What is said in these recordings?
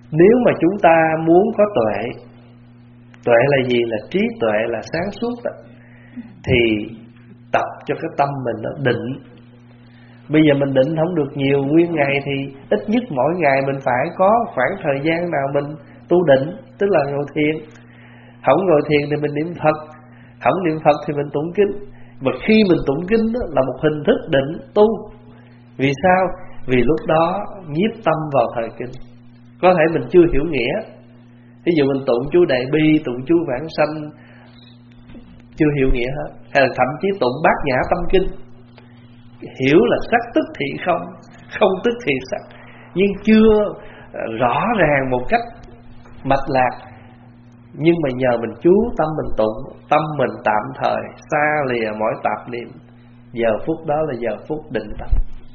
Nếu mà chúng ta muốn có tuệ, tuệ là gì? Là trí tuệ, là sáng suốt đó, thì tập cho cái tâm mình nó định. Bây giờ mình định không được nhiều, nguyên ngày thì ít nhất mỗi ngày mình phải có khoảng thời gian nào mình tu định, tức là ngồi thiền. Không ngồi thiền thì mình niệm Phật, không niệm Phật thì mình tụng kinh. Và khi mình tụng kinh đó là một hình thức định tu. Vì sao? Vì lúc đó nhiếp tâm vào thời kinh. Có thể mình chưa hiểu nghĩa. Ví dụ mình tụng chú Đại Bi, tụng chú Vãng Sanh, chưa hiểu nghĩa hết. Hay là thậm chí tụng Bát Nhã Tâm Kinh, hiểu là sắc tức thì không, không tức thì sắc, nhưng chưa rõ ràng một cách mạch lạc. Nhưng mà nhờ mình chú tâm mình tụng, tâm mình tạm thời xa lìa mỗi tạp niệm, giờ phút đó là giờ phút định tâm.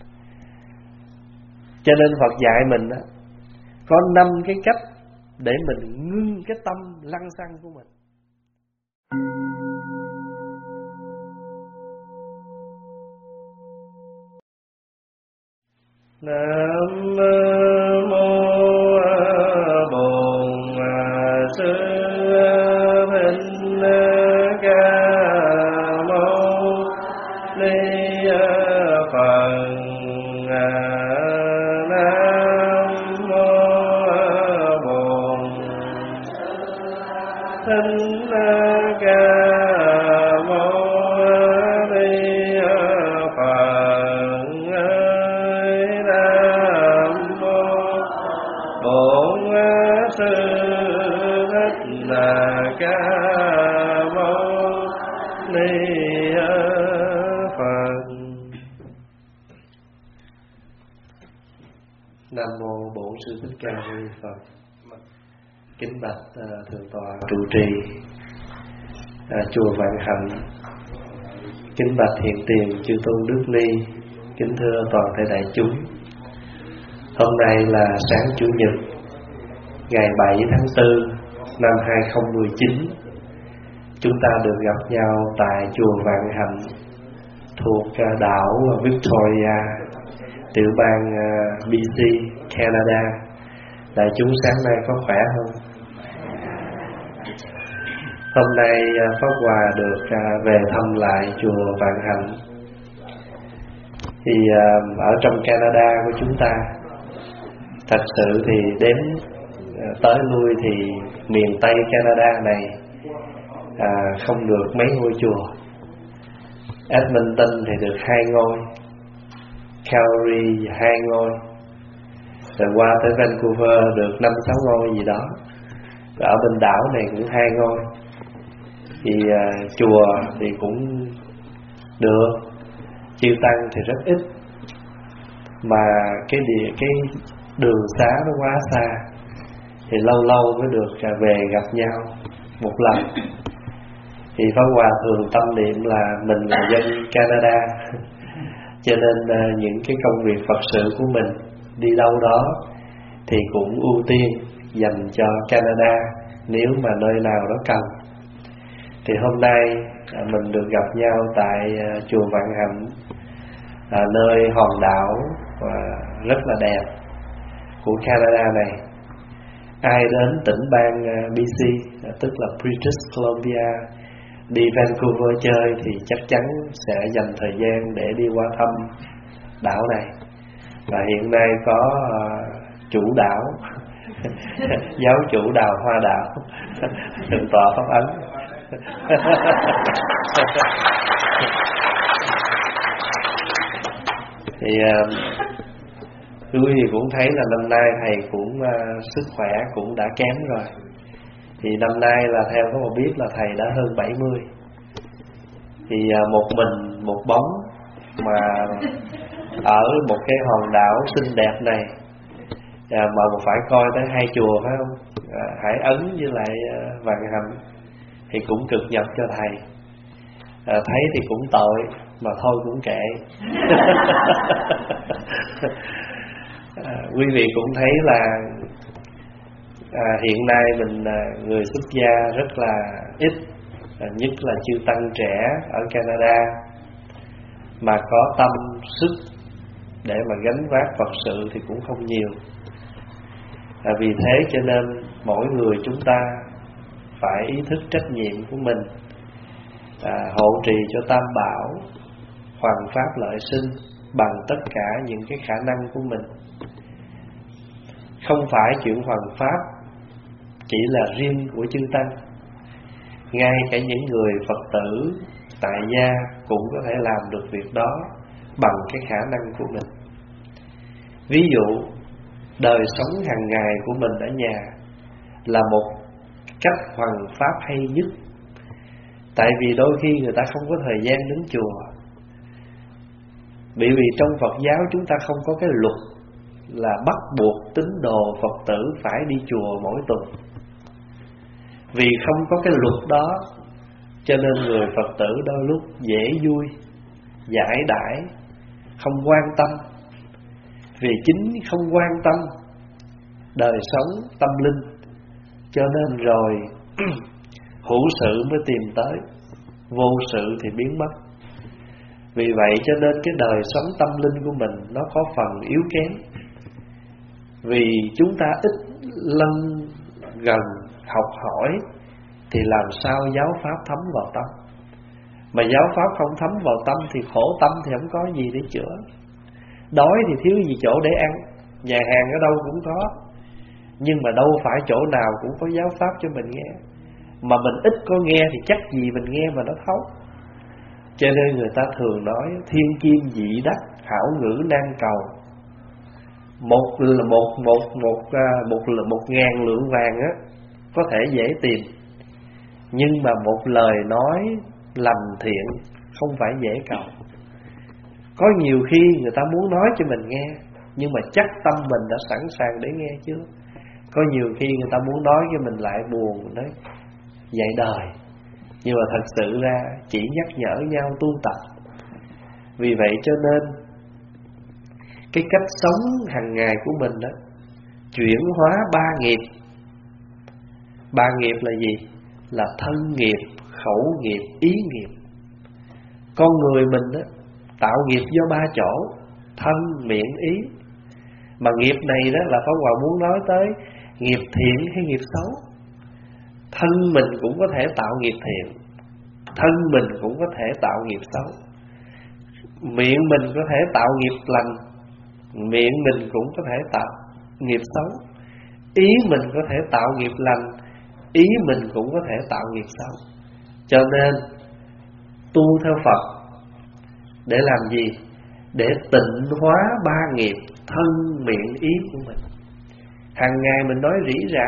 Cho nên Phật dạy mình đó, có 5 cái cách để mình ngưng cái tâm lăng xăng của mình. Nam mô Bổn Sư Thích Ca Mâu Ni Phật. Nam mô Bổn Thích Ca Nam mô Bổn Sư Thích Ca Mâu Ni Phật. Kính bạch thượng tọa trụ trì chùa Vạn Hạnh, kính bạch hiện tiền chư tôn Đức Ni, kính thưa toàn thể đại chúng. Hôm nay là sáng Chủ nhật, ngày 7 tháng 4 năm 2019. Chúng ta được gặp nhau tại chùa Vạn Hạnh thuộc đảo Victoria, tiểu bang BC, Canada. Đại chúng sáng nay có khỏe không? Hôm nay Pháp Hòa được về thăm lại chùa Vạn Hạnh. Thì ở trong Canada của chúng ta, thật sự thì đến tới lui thì miền Tây Canada này không được mấy ngôi chùa. Edmonton thì được 2 ngôi, Calgary 2 ngôi, rồi qua tới Vancouver được 5-6 ngôi gì đó, rồi ở bên đảo này cũng 2 ngôi. Thì chùa thì cũng được, chư tăng thì rất ít, mà cái đường xá nó quá xa, thì lâu lâu mới được về gặp nhau một lần. Thì Pháp Hòa thường tâm niệm là mình là dân Canada, cho nên những cái công việc Phật sự của mình đi đâu đó thì cũng ưu tiên dành cho Canada nếu mà nơi nào đó cần. Thì hôm nay mình được gặp nhau tại chùa Vạn Hạnh, nơi hòn đảo rất là đẹp của Canada này. Ai đến tỉnh bang BC, tức là British Columbia, đi Vancouver chơi thì chắc chắn sẽ dành thời gian để đi qua thăm đảo này. Và hiện nay có chủ đảo giáo chủ Đào Hoa Đạo, thượng tọa Pháp Ấn. Thì quý vị cũng thấy là năm nay thầy cũng sức khỏe cũng đã kém rồi. Thì năm nay là theo có một biết là thầy đã hơn 70. Thì một mình một bóng mà ở một cái hòn đảo xinh đẹp này, mà phải coi tới 2 chùa phải không? Hải Ấn với lại Vạn Hạnh thì cũng cực nhọc cho thầy. Thấy thì cũng tội, mà thôi cũng kệ. Quý vị cũng thấy là hiện nay mình người xuất gia rất là ít, nhất là chư tăng trẻ ở Canada mà có tâm sức để mà gánh vác Phật sự thì cũng không nhiều. Vì thế cho nên mỗi người chúng ta phải ý thức trách nhiệm của mình, hộ trì cho Tam Bảo, hoằng pháp lợi sinh bằng tất cả những cái khả năng của mình. Không phải chuyện hoằng pháp chỉ là riêng của chư Tăng, ngay cả những người Phật tử tại gia cũng có thể làm được việc đó bằng cái khả năng của mình. Ví dụ đời sống hàng ngày của mình ở nhà là một cách hoằng pháp hay nhất. Tại vì đôi khi người ta không có thời gian đến chùa, bởi vì trong Phật giáo chúng ta không có cái luật là bắt buộc tín đồ Phật tử phải đi chùa mỗi tuần. Vì không có cái luật đó, cho nên người Phật tử đôi lúc dễ vui, giải đãi, không quan tâm. Vì chính không quan tâm đời sống tâm linh, cho nên rồi hữu sự mới tìm tới, vô sự thì biến mất. Vì vậy cho nên cái đời sống tâm linh của mình nó có phần yếu kém. Vì chúng ta ít lân gần học hỏi thì làm sao giáo pháp thấm vào tâm. Mà giáo pháp không thấm vào tâm thì khổ tâm thì không có gì để chữa. Đói thì thiếu gì chỗ để ăn, nhà hàng ở đâu cũng có, nhưng mà đâu phải chỗ nào cũng có giáo pháp cho mình nghe. Mà mình ít có nghe thì chắc gì mình nghe mà nó thấu. Cho nên người ta thường nói thiên kim dị đắc, hảo ngữ nan cầu. Một ngàn lượng vàng á có thể dễ tìm, nhưng mà một lời nói lành thiện không phải dễ cầu. Có nhiều khi người ta muốn nói cho mình nghe, nhưng mà chắc tâm mình đã sẵn sàng để nghe chưa. Có nhiều khi người ta muốn nói cho mình lại buồn, nói dạy đời, nhưng mà thật sự ra chỉ nhắc nhở nhau tu tập. Vì vậy cho nên cái cách sống hàng ngày của mình đó, chuyển hóa ba nghiệp. Ba nghiệp là gì? Là thân nghiệp, khẩu nghiệp, ý nghiệp. Con người mình đó tạo nghiệp do ba chỗ: thân, miệng, ý. Mà nghiệp này đó là Pháp Hòa muốn nói tới nghiệp thiện hay nghiệp xấu. Thân mình cũng có thể tạo nghiệp thiện, thân mình cũng có thể tạo nghiệp xấu. Miệng mình có thể tạo nghiệp lành, miệng mình cũng có thể tạo nghiệp xấu. Ý mình có thể tạo nghiệp lành, ý mình cũng có thể tạo nghiệp xấu. Cho nên tu theo Phật để làm gì? Để tịnh hóa ba nghiệp thân, miệng, ý của mình. Hàng ngày mình nói rỉ rả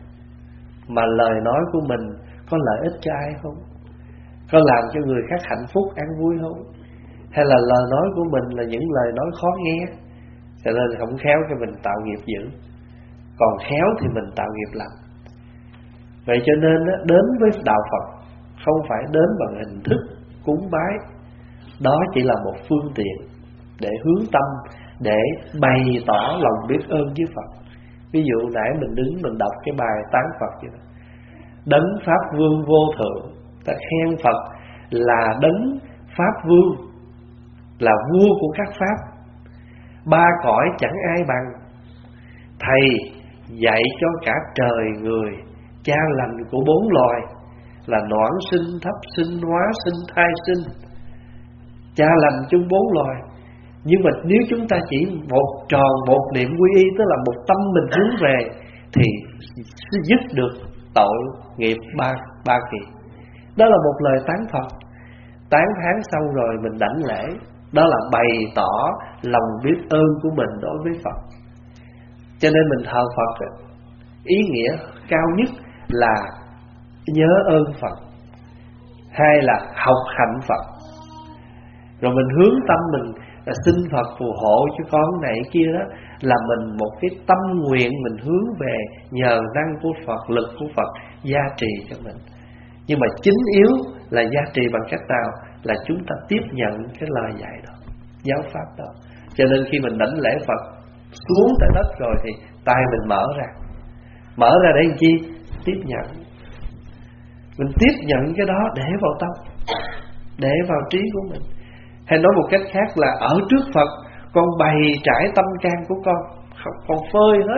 mà lời nói của mình có lợi ích cho ai không? Có làm cho người khác hạnh phúc, an vui không? Hay là lời nói của mình là những lời nói khó nghe, cho nên không khéo cho mình tạo nghiệp dữ, còn khéo thì mình tạo nghiệp lành. Vậy cho nên đến với đạo Phật không phải đến bằng hình thức cúng bái. Đó chỉ là một phương tiện để hướng tâm, để bày tỏ lòng biết ơn với Phật. Ví dụ nãy mình đứng mình đọc cái bài tán Phật vậy đó: Đấng Pháp Vương vô thượng. Ta khen Phật là đấng Pháp Vương, là vua của các Pháp, ba cõi chẳng ai bằng. Thầy dạy cho cả trời người, cha lành của bốn loài, là noãn sinh, thấp sinh, hóa sinh, thai sinh, cha lành chung bốn loài. Nhưng mà nếu chúng ta chỉ một tròn một niệm quy y, tức là một tâm mình hướng về, thì dứt được tội nghiệp ba kỳ. Đó là một lời tán Phật. Tán thán xong rồi mình đảnh lễ, đó là bày tỏ lòng biết ơn của mình đối với Phật. Cho nên mình thờ Phật, ý nghĩa cao nhất là nhớ ơn Phật, hai là học hạnh Phật. Rồi mình hướng tâm mình là xin Phật phù hộ cho con này kia đó, là mình một cái tâm nguyện mình hướng về, nhờ năng của Phật, lực của Phật gia trì cho mình. Nhưng mà chính yếu là gia trì bằng cách nào? Là chúng ta tiếp nhận cái lời dạy đó, giáo pháp đó. Cho nên khi mình đảnh lễ Phật xuống tại đất rồi thì tay mình mở ra để làm chi? Tiếp nhận. Mình tiếp nhận cái đó để vào tâm, để vào trí của mình. Hay nói một cách khác là ở trước Phật con bày trải tâm can của con phơi hết,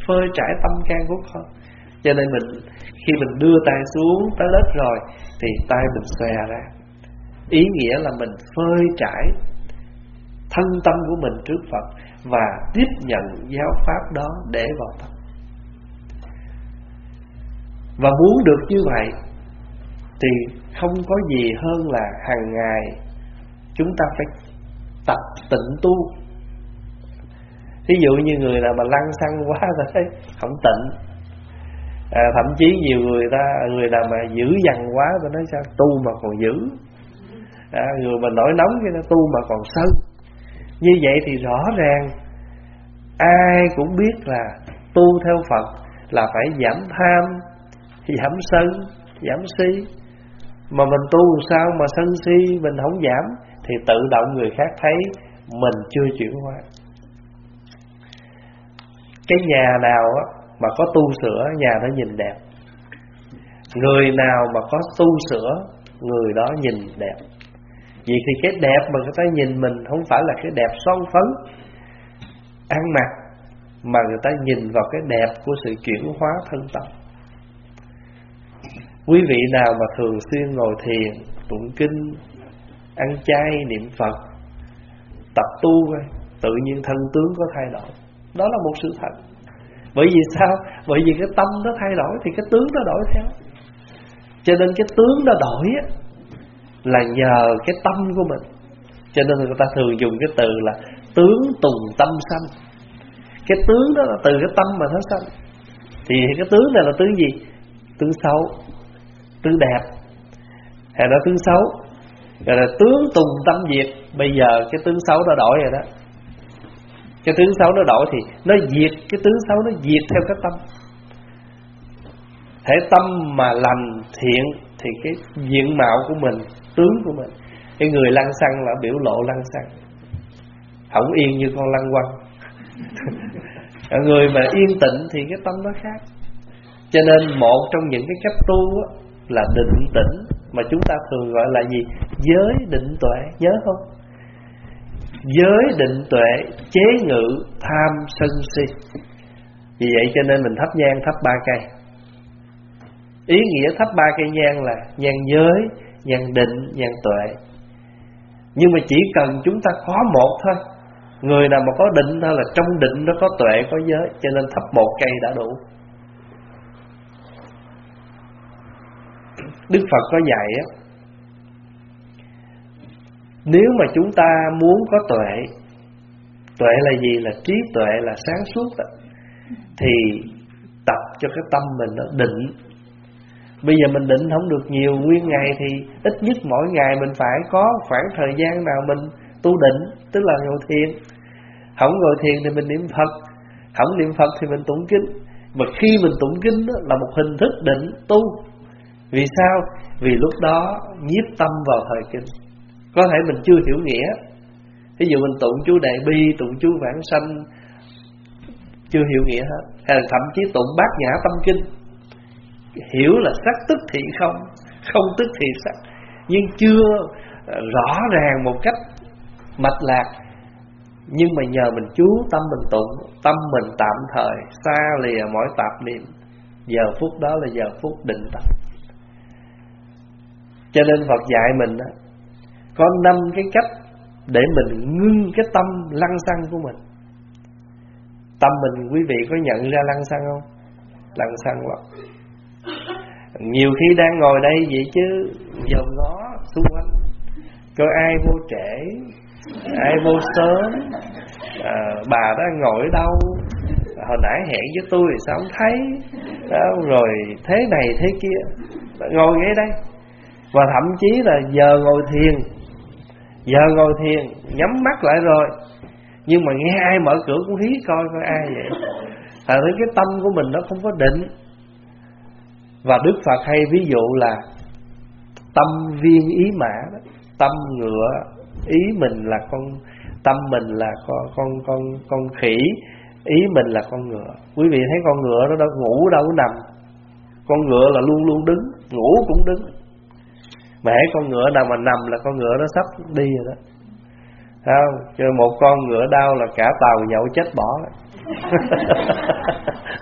phơi trải tâm can của con. Cho nên khi mình đưa tay xuống tới đất rồi thì tay mình xòe ra, ý nghĩa là mình phơi trải thân tâm của mình trước Phật và tiếp nhận giáo pháp đó để vào tâm. Và muốn được như vậy thì không có gì hơn là hàng ngày chúng ta phải tập tịnh tu. Thí dụ như người nào mà lăng xăng quá rồi thấy không tịnh, thậm chí nhiều người nào mà dữ dằn quá tôi nói sao tu mà còn dữ, người mà nổi nóng cái nó tu mà còn sân. Như vậy thì rõ ràng ai cũng biết là tu theo Phật là phải giảm tham, giảm sân, giảm si. Mà mình tu sao mà sân si mình không giảm thì tự động người khác thấy mình chưa chuyển hóa. Cái nhà nào mà có tu sửa, nhà đó nhìn đẹp. Người nào mà có tu sửa, người đó nhìn đẹp. Vì thì cái đẹp mà người ta nhìn mình không phải là cái đẹp son phấn ăn mặc, mà người ta nhìn vào cái đẹp của sự chuyển hóa thân tâm. Quý vị nào mà thường xuyên ngồi thiền, tụng kinh, ăn chay, niệm Phật, tập tu, tự nhiên thân tướng có thay đổi. Đó là một sự thật. Bởi vì sao? Bởi vì cái tâm nó thay đổi thì cái tướng nó đổi theo. Cho nên cái tướng nó đổi là nhờ cái tâm của mình. Cho nên người ta thường dùng cái từ là tướng tùng tâm sanh. Cái tướng đó là từ cái tâm mà nó sanh. Thì cái tướng này là tướng gì? Tướng xấu, tướng đẹp, hay là tướng xấu. Rồi là tướng tùng tâm diệt. Bây giờ cái tướng xấu nó đổi rồi đó. Cái tướng xấu nó đổi thì nó diệt, cái tướng xấu nó diệt theo cái tâm. Thể tâm mà lành thiện thì cái diện mạo của mình, tướng của mình. Cái người lăng xăng là biểu lộ lăng xăng, không yên như con lăng quăng. Người mà yên tĩnh thì cái tâm nó khác. Cho nên một trong những cái cách tu là định tĩnh, mà chúng ta thường gọi là gì? Giới định tuệ, nhớ không? Giới định tuệ chế ngự tham sân si. Vì vậy cho nên mình thắp nhang thắp 3 cây. Ý nghĩa thắp 3 cây nhang là nhang giới, nhang định, nhang tuệ. Nhưng mà chỉ cần chúng ta có một thôi. Người nào mà có định thôi là trong định nó có tuệ, có giới. Cho nên thắp 1 cây đã đủ. Đức Phật có dạy nếu mà chúng ta muốn có tuệ, tuệ là gì? Là trí tuệ, là sáng suốt đó, thì tập cho cái tâm mình nó định. Bây giờ mình định không được nhiều nguyên ngày thì ít nhất mỗi ngày mình phải có khoảng thời gian nào mình tu định, tức là ngồi thiền. Không ngồi thiền thì mình niệm Phật, không niệm Phật thì mình tụng kinh. Mà khi mình tụng kinh đó là một hình thức định tu. Vì sao? Vì lúc đó nhiếp tâm vào thời kinh. Có thể mình chưa hiểu nghĩa. Ví dụ mình tụng chú Đại Bi, tụng chú Vãng Sanh chưa hiểu nghĩa hết. Hay là thậm chí tụng Bát Nhã Tâm Kinh, hiểu là sắc tức thị không, không tức thị sắc, nhưng chưa rõ ràng một cách mạch lạc. Nhưng mà nhờ mình chú tâm mình tụng, tâm mình tạm thời xa lìa mọi tạp niệm, giờ phút đó là giờ phút định tâm. Cho nên Phật dạy mình đó, có 5 cái cách để mình ngưng cái tâm lăng xăng của mình. Tâm mình, quý vị có nhận ra lăng xăng không? Lăng xăng lắm. Nhiều khi đang ngồi đây vậy chứ dòm ngó xung quanh, coi ai vô trễ, ai vô sớm, bà đó ngồi ở đâu, hồi nãy hẹn với tôi thì sao không thấy đó, rồi thế này thế kia. Ngồi ngay đây. Và thậm chí là giờ ngồi thiền, nhắm mắt lại rồi, nhưng mà nghe ai mở cửa cũng hí coi ai vậy. Thật ra cái tâm của mình nó không có định. Và Đức Phật hay ví dụ là tâm viên ý mã đó. Tâm ngựa, ý mình là tâm mình là con khỉ, ý mình là con ngựa. Quý vị thấy con ngựa nó đâu ngủ đâu có nằm. Con ngựa là luôn luôn đứng, ngủ cũng đứng. Mà hễ con ngựa nào mà nằm là con ngựa nó sắp đi rồi đó. Không? Cho một con ngựa đau là cả tàu nhậu chết bỏ.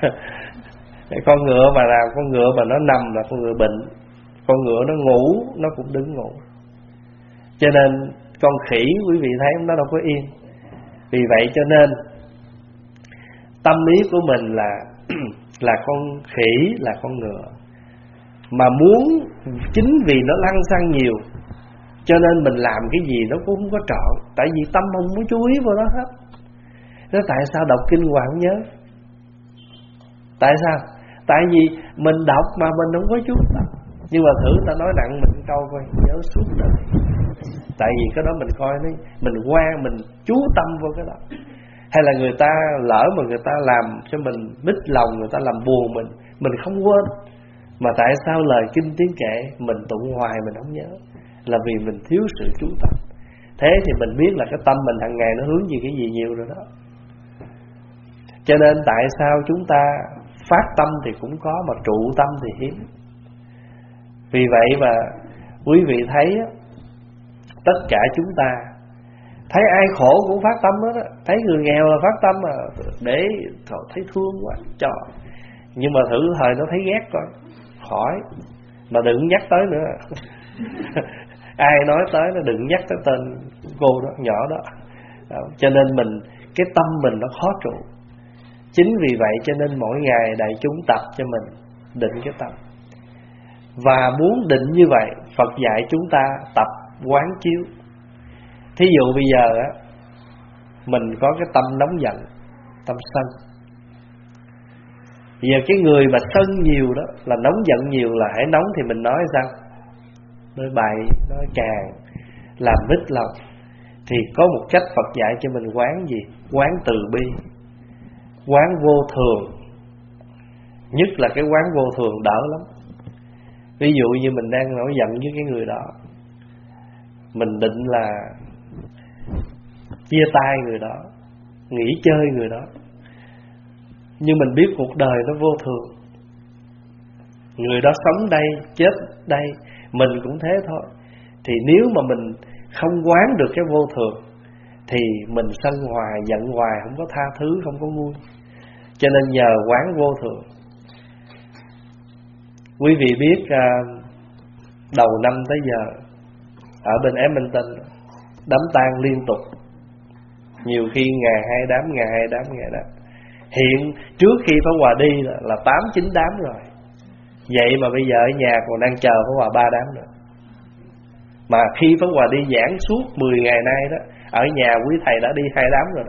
Con ngựa mà làm con ngựa mà nó nằm là con ngựa bệnh, con ngựa nó ngủ nó cũng đứng ngủ. Cho nên con khỉ quý vị thấy nó đâu có yên. Vì vậy cho nên tâm ý của mình là con khỉ, là con ngựa, mà muốn chính vì nó lăng xăng nhiều cho nên mình làm cái gì nó cũng không có trọn. Tại vì tâm không có chú ý vào nó hết. Nó tại sao đọc kinh hoài không nhớ? Tại sao? Tại vì mình đọc mà mình không có chú tâm. Nhưng mà thử ta nói nặng mình câu coi, nhớ suốt đời. Tại vì cái đó mình coi nó, mình qua mình chú tâm vào cái đó. Hay là người ta lỡ mà người ta làm cho mình mít lòng, người ta làm buồn mình không quên. Mà tại sao lời kinh tiếng kệ mình tụng hoài mình không nhớ? Là vì mình thiếu sự chú tâm. Thế thì mình biết là cái tâm mình hàng ngày nó hướng về cái gì nhiều rồi đó. Cho nên tại sao chúng ta phát tâm thì cũng có, mà trụ tâm thì hiếm. Vì vậy mà quý vị thấy tất cả chúng ta thấy ai khổ cũng phát tâm hết á. Thấy người nghèo là phát tâm mà để thấy thương quá cho. Nhưng mà thử thời nó thấy ghét coi, khỏi mà đừng nhắc tới nữa. Ai nói tới nó đừng nhắc tới tên cô đó, nhỏ đó. Cho nên mình cái tâm mình nó khó trụ. Chính vì vậy cho nên mỗi ngày đại chúng tập cho mình định cái tâm. Và muốn định như vậy, Phật dạy chúng ta tập quán chiếu. Thí dụ bây giờ á, mình có cái tâm nóng giận, tâm sân. Bây giờ cái người mà sân nhiều đó, là nóng giận nhiều, là hãy nóng thì mình nói sao? Nói bậy, nói càng, làm mít lòng. Thì có một cách Phật dạy cho mình quán gì? Quán từ bi, quán vô thường. Nhất là cái quán vô thường đỡ lắm. Ví dụ như mình đang nổi giận với cái người đó, mình định là chia tay người đó, nghỉ chơi người đó. Nhưng mình biết cuộc đời nó vô thường. Người đó sống đây, chết đây, mình cũng thế thôi. Thì nếu mà mình không quán được cái vô thường thì mình sân hoài, giận hoài, không có tha thứ, không có nguôi. Cho nên nhờ quán vô thường. Quý vị biết đầu năm tới giờ ở bên Edmonton đám tang liên tục, nhiều khi ngày 2 đám, ngày 2 đám, ngày đám. Hiện trước khi Pháp Hòa đi là 8-9 đám rồi. Vậy mà bây giờ ở nhà còn đang chờ Pháp Hòa 3 đám nữa. Mà khi Pháp Hòa đi giảng suốt 10 ngày nay đó, ở nhà quý thầy đã đi 2 đám rồi đó.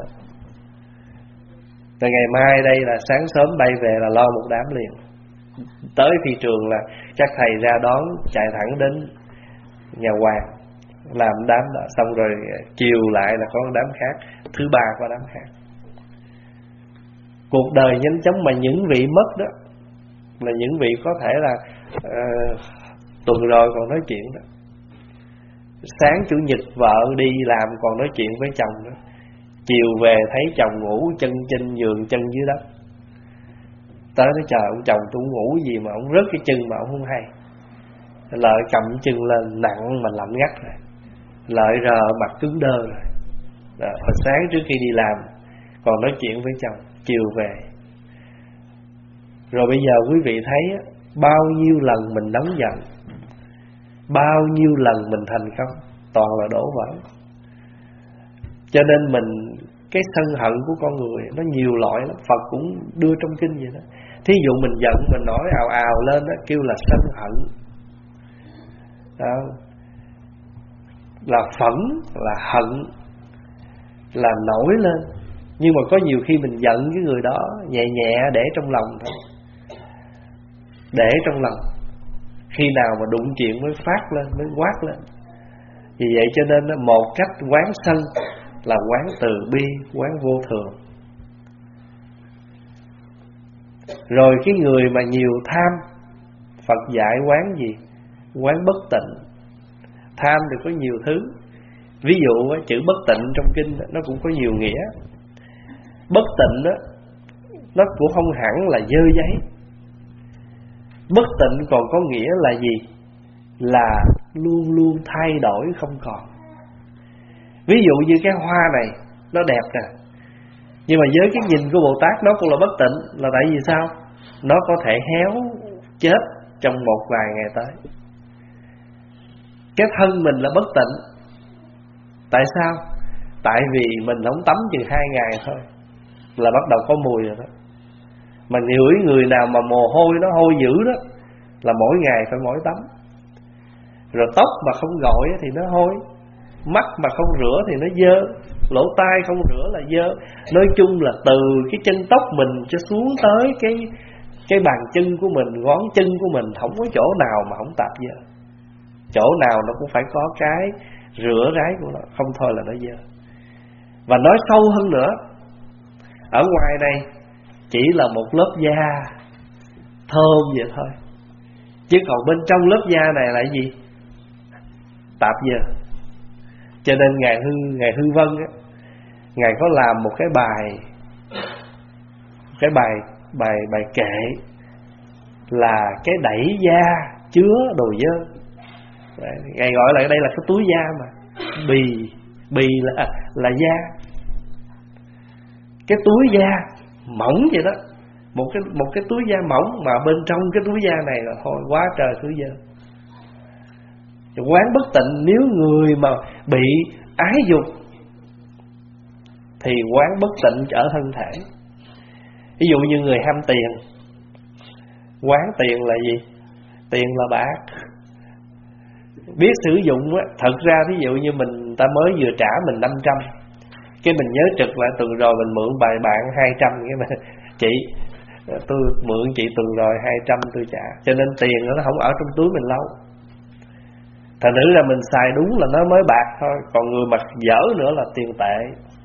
Rồi ngày mai đây là sáng sớm bay về là lo một đám liền. Tới thị trường là các thầy ra đón, chạy thẳng đến nhà Hoàng làm đám đó. Xong rồi chiều lại là có đám khác, thứ 3 có đám khác. Cuộc đời nhanh chóng, mà những vị mất đó là những vị có thể là tuần rồi còn nói chuyện đó. Sáng Chủ nhật vợ đi làm còn nói chuyện với chồng đó. Chiều về thấy chồng ngủ chân trên giường, chân dưới đất. Tới nói trời, ông chồng tôi ngủ gì mà ông rớt cái chân mà ông không hay. Lợi cầm chân lên nặng mà lạnh ngắt rồi. Lợi rờ mặt cứng đơ rồi. Hồi sáng trước khi đi làm còn nói chuyện với chồng, chiều về. Rồi bây giờ quý vị thấy bao nhiêu lần mình nóng giận, bao nhiêu lần mình thành công, toàn là đổ vỡ. Cho nên mình, cái sân hận của con người nó nhiều loại lắm. Phật cũng đưa trong kinh vậy đó. Thí dụ mình giận, mình nói ào ào lên đó, kêu là sân hận đó. Là phẫn, là hận, là nổi lên. Nhưng mà có nhiều khi mình giận cái người đó nhẹ nhẹ để trong lòng thôi, để trong lòng. Khi nào mà đụng chuyện mới phát lên, mới quát lên. Vì vậy cho nên một cách quán sân là quán từ bi, quán vô thường. Rồi cái người mà nhiều tham, Phật dạy quán gì? Quán bất tịnh. Tham thì có nhiều thứ. Ví dụ chữ bất tịnh trong kinh nó cũng có nhiều nghĩa. Bất tịnh đó, nó cũng không hẳn là dơ giấy. Bất tịnh còn có nghĩa là gì? Là luôn luôn thay đổi không còn. Ví dụ như cái hoa này nó đẹp nè, Nhưng mà với cái nhìn của Bồ Tát, nó cũng là bất tịnh. Là tại vì sao? Nó có thể héo chết trong một vài ngày tới. Cái thân mình là bất tịnh. Tại sao? Tại vì mình không tắm chừng 2 ngày thôi là bắt đầu có mùi rồi đó. Mà người nào mà mồ hôi nó hôi dữ đó là mỗi ngày phải mỗi tắm. Rồi tóc mà không gội thì nó hôi, mắt mà không rửa thì nó dơ, lỗ tai không rửa là dơ. Nói chung là từ cái chân tóc mình cho xuống tới cái bàn chân của mình, ngón chân của mình, không có chỗ nào mà không tạp dơ. Chỗ nào nó cũng phải có cái rửa ráy của nó, không thôi là nó dơ. Và nói sâu hơn nữa, ở ngoài này chỉ là một lớp da thơm vậy thôi, chứ còn bên trong lớp da này là gì? Tạp dơ. Cho nên Ngài Hư Vân á, Ngài có làm một cái bài kệ là cái đẩy da chứa đồ dơ. Ngài gọi là đây là cái túi da mà. Bì là da. Cái túi da mỏng vậy đó. Một cái túi da mỏng mà bên trong cái túi da này là thôi quá trời thứ dơ. Quán bất tịnh, nếu người mà bị ái dục thì quán bất tịnh ở thân thể. Ví dụ như người ham tiền, quán tiền là gì? Tiền là bạc. Biết sử dụng á, thật ra ví dụ như ta mới vừa trả mình 500, cái mình nhớ trực lại tuần rồi mình mượn bài bạn 200, cái mà chị tôi mượn chị tuần rồi 200 tôi trả. Cho nên tiền nó không ở trong túi mình lâu. Thành thử là mình xài đúng là nó mới bạc thôi. Còn người mà dở nữa là tiền tệ.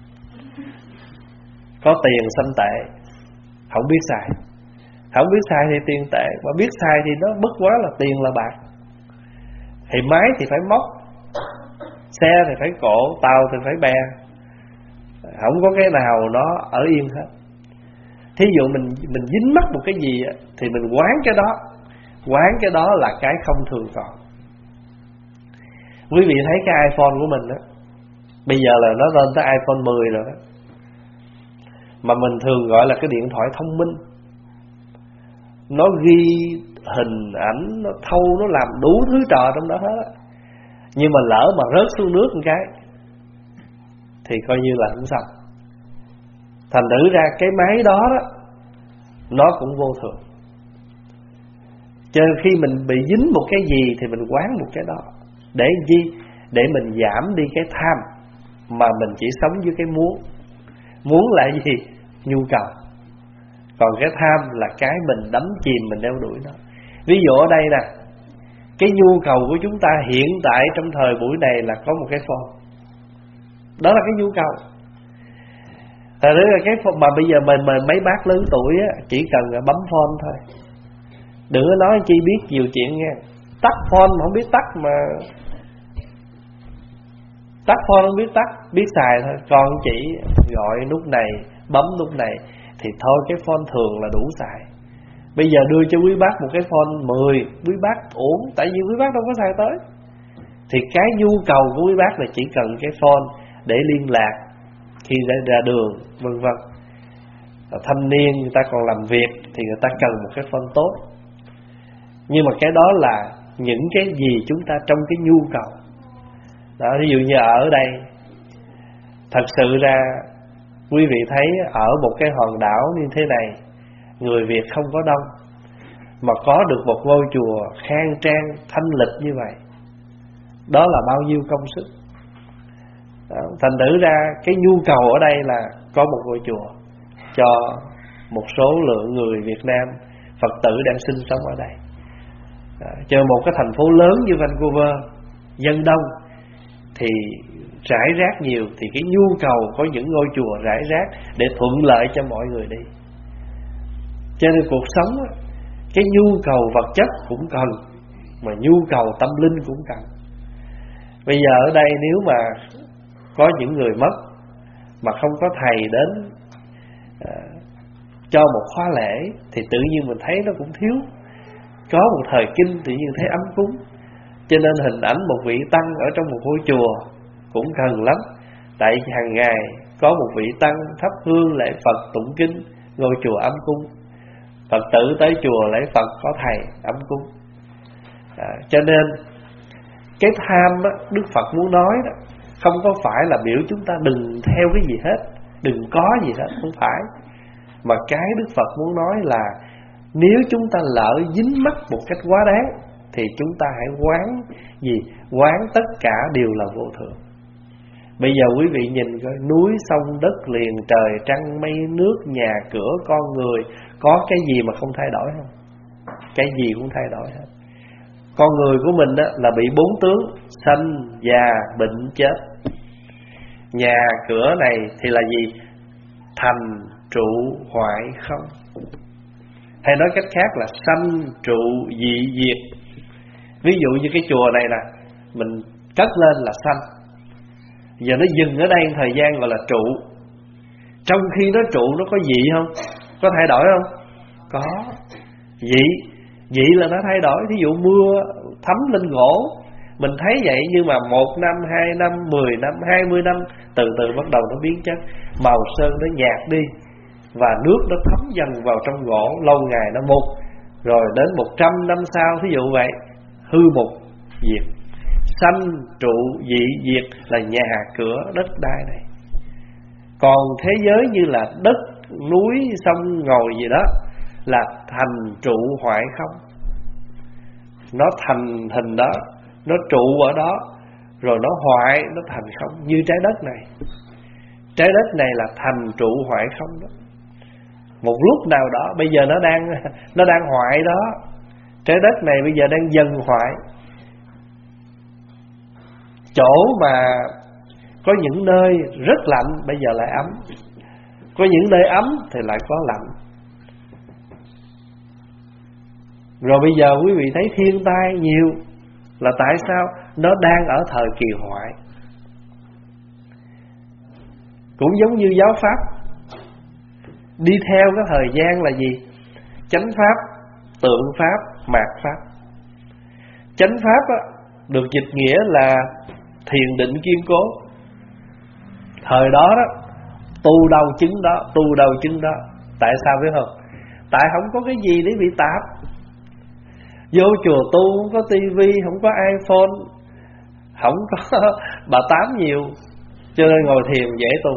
Có tiền sanh tệ, không biết xài. Không biết xài thì tiền tệ, mà biết xài thì nó bất quá là tiền là bạc. Thì máy thì phải móc, xe thì phải cộ, tàu thì phải bè. Không có cái nào nó ở yên hết. Thí dụ mình dính mắc một cái gì thì mình quán cái đó. Quán cái đó là cái không thường còn. Quý vị thấy cái iPhone của mình đó, bây giờ là nó lên tới iPhone 10 rồi đó, mà mình thường gọi là cái điện thoại thông minh. Nó ghi hình ảnh, nó thâu, nó làm đủ thứ trò trong đó hết. Nhưng mà lỡ mà rớt xuống nước một cái thì coi như là không xong. Thành thử ra cái máy đó nó cũng vô thường. Cho nên khi mình bị dính một cái gì thì mình quán một cái đó. Để gì? Để mình giảm đi cái tham, mà mình chỉ sống với cái muốn. Muốn là gì? Nhu cầu. Còn cái tham là cái mình đắm chìm, mình đeo đuổi nó. Ví dụ ở đây nè, cái nhu cầu của chúng ta hiện tại trong thời buổi này là có một cái phone. Đó là cái nhu cầu. Thật ra cái phone mà bây giờ mình mấy bác lớn tuổi á, chỉ cần bấm phone thôi. Đừng có nói chi biết nhiều chuyện nha. Tắt phone mà không biết tắt, mà tắt phone không biết tắt, biết xài thôi. Còn chỉ gọi nút này, bấm nút này thì thôi, cái phone thường là đủ xài. Bây giờ đưa cho quý bác một cái phone 10, quý bác uổng, tại vì quý bác đâu có xài tới. Thì cái nhu cầu của quý bác là chỉ cần cái phone để liên lạc khi ra đường, vân vân. Thanh niên người ta còn làm việc thì người ta cần một cái phone tốt. Nhưng mà cái đó là những cái gì chúng ta trong cái nhu cầu đó. Ví dụ như ở đây, thật sự ra quý vị thấy ở một cái hòn đảo như thế này, người Việt không có đông, mà có được một ngôi chùa khang trang thanh lịch như vậy, đó là bao nhiêu công sức đó. Thành thử ra cái nhu cầu ở đây là có một ngôi chùa cho một số lượng người Việt Nam Phật tử đang sinh sống ở đây. Cho một cái thành phố lớn như Vancouver, dân đông thì rải rác nhiều, thì cái nhu cầu có những ngôi chùa rải rác để thuận lợi cho mọi người đi. Cho nên cuộc sống, cái nhu cầu vật chất cũng cần, mà nhu cầu tâm linh cũng cần. Bây giờ ở đây nếu mà có những người mất mà không có thầy đến cho một khóa lễ thì tự nhiên mình thấy nó cũng thiếu. Có một thời kinh tự nhiên thấy ấm cúng. Cho nên hình ảnh một vị tăng ở trong một ngôi chùa cũng cần lắm. Tại hàng ngày có một vị tăng thắp hương lễ Phật tụng kinh, ngôi chùa ấm cúng. Phật tử tới chùa lễ Phật có thầy ấm cúng. Cho nên cái tham đó, Đức Phật muốn nói đó, không có phải là biểu chúng ta đừng theo cái gì hết, đừng có gì hết, không phải. Mà cái Đức Phật muốn nói là nếu chúng ta lỡ dính mắc một cách quá đáng thì chúng ta hãy quán gì? Quán tất cả đều là vô thường. Bây giờ quý vị nhìn coi, núi sông đất liền trời trăng mây nước nhà cửa con người, có cái gì mà không thay đổi không? Cái gì cũng thay đổi hết. Con người của mình đó là bị 4 tướng: sanh, già, bệnh, chết. Nhà cửa này thì là gì? Thành, trụ, hoại, không. Hay nói cách khác là sanh, trụ, dị, diệt. Ví dụ như cái chùa này nè, mình cất lên là sanh, giờ nó dừng ở đây thời gian gọi là trụ. Trong khi nó trụ nó có dị không? Có thay đổi không? Có. Dị là nó thay đổi. Thí dụ mưa thấm lên gỗ, mình thấy vậy, nhưng mà 1 năm, 2 năm, 10 năm, 20 năm, từ từ bắt đầu nó biến chất, màu sơn nó nhạt đi, và nước nó thấm dần vào trong gỗ, lâu ngày nó mục. Rồi đến 100 năm sau, thí dụ vậy, hư mục, diệt. Sanh, trụ, dị, diệt là nhà cửa đất đai này. Còn thế giới như là đất, núi, sông, ngòi gì đó là thành, trụ, hoại, không. Nó thành hình đó, nó trụ ở đó, rồi nó hoại, nó thành không. Như trái đất này. Trái đất này là thành, trụ, hoại, không đó. Một lúc nào đó, bây giờ nó đang hoại đó. Trái đất này bây giờ đang dần hoại. Chỗ mà có những nơi rất lạnh bây giờ lại ấm, có những nơi ấm thì lại có lạnh. Rồi bây giờ quý vị thấy thiên tai nhiều là tại sao? Nó đang ở thời kỳ hoại. Cũng giống như giáo pháp, đi theo cái thời gian là gì? Chánh pháp, tượng pháp, mạt pháp. Chánh pháp á, được dịch nghĩa là thiền định kiên cố. Thời đó đó, tu đầu chứng đó, tu đầu chứng đó. Tại sao biết không? Tại không có cái gì để bị tạp. Vô chùa tu không có tivi, không có iPhone, không có bà tám nhiều, cho nên ngồi thiền dễ tu.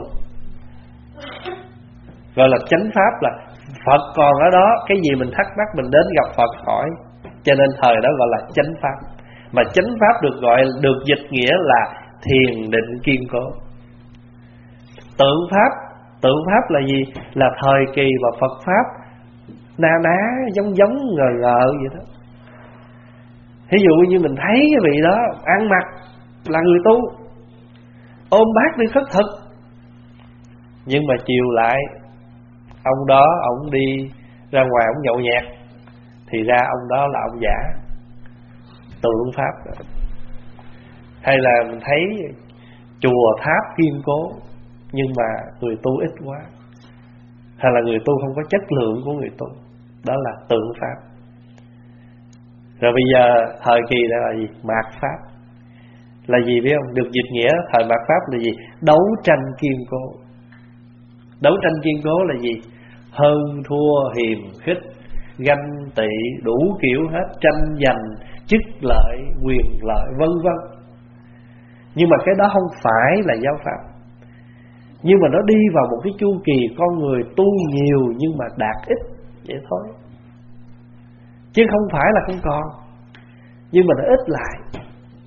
Gọi là chánh pháp, là Phật còn ở đó, cái gì mình thắc mắc mình đến gặp Phật hỏi. Cho nên thời đó gọi là chánh pháp. Mà chánh pháp được dịch nghĩa là thiền định kiên cố. Tượng pháp là gì? Là thời kỳ mà Phật pháp na ná giống ngờ vậy đó. Ví dụ như mình thấy cái vị đó ăn mặc là người tu, ôm bát đi khất thực, nhưng mà chiều lại ông đó ông đi ra ngoài ông nhậu nhẹt, thì ra ông đó là ông giả. Tượng pháp đó. Hay là mình thấy chùa tháp kiên cố, nhưng mà người tu ít quá, hay là người tu không có chất lượng của người tu, đó là tượng pháp. Rồi bây giờ thời kỳ đó là gì? Mạt pháp. Là gì biết không? Được dịch nghĩa thời mạt pháp là gì? Đấu tranh kiên cố. Đấu tranh kiên cố là gì? Hơn thua, hiềm khích, ganh tị, đủ kiểu hết, tranh giành, chức lợi, quyền lợi, vân vân. Nhưng mà cái đó không phải là giáo pháp. Nhưng mà nó đi vào một cái chu kỳ con người tu nhiều nhưng mà đạt ít, vậy thôi. Chứ không phải là không còn, nhưng mà nó ít lại.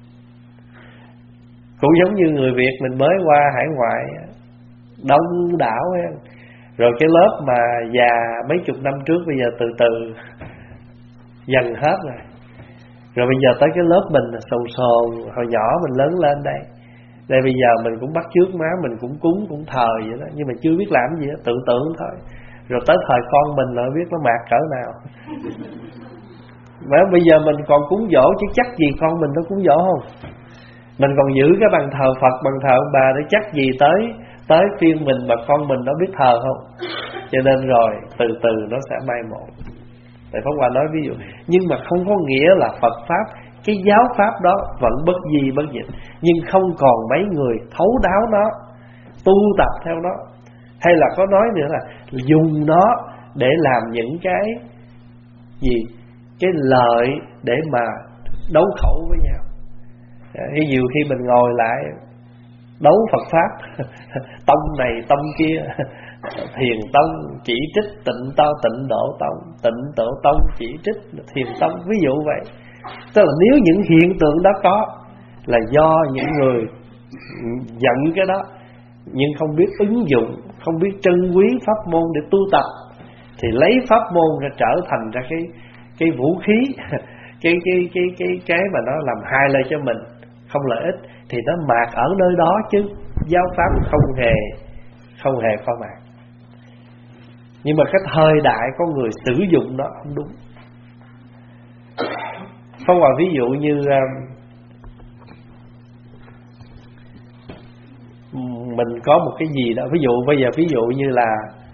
Cũng giống như người Việt mình mới qua hải ngoại, đông đảo ấy. Rồi cái lớp mà già mấy chục năm trước bây giờ từ từ dần hết rồi. Rồi bây giờ tới cái lớp mình sồn hồi nhỏ mình lớn lên đây. Đây bây giờ mình cũng bắt chước má, mình cũng cúng, cũng thờ vậy đó, nhưng mà chưa biết làm gì đó, tưởng tượng thôi. Rồi tới thời con mình là biết nó mạt cỡ nào. Mà bây giờ mình còn cúng dỗ chứ chắc gì con mình nó cúng dỗ không? Mình còn giữ cái bàn thờ Phật, bàn thờ ông bà để chắc gì tới phiên mình mà con mình nó biết thờ không? Cho nên rồi từ từ nó sẽ mai một. Tại Pháp Hòa nói ví dụ. Nhưng mà không có nghĩa là Phật Pháp, cái giáo Pháp đó vẫn bất di bất dịch, nhưng không còn mấy người thấu đáo nó. tu tập theo nó, hay là có nói nữa là dùng nó để làm những cái gì, cái lợi để mà đấu khẩu với nhau. Thì nhiều khi mình ngồi lại đấu Phật pháp tông này tông kia, thiền tông chỉ trích tịnh độ tông, tịnh độ tông chỉ trích thiền tông, ví dụ vậy. Tức là nếu những hiện tượng đó có là do những người giận cái đó nhưng không biết ứng dụng, không biết trân quý pháp môn để tu tập, thì lấy pháp môn ra trở thành ra cái vũ khí cái mà nó làm hại lợi cho mình, không lợi ích, thì nó mạt ở nơi đó, chứ giáo pháp không hề có mạt. Nhưng mà cái thời đại có người sử dụng nó không đúng. Không, mà ví dụ như mình có một cái gì đó, bây giờ ví dụ như là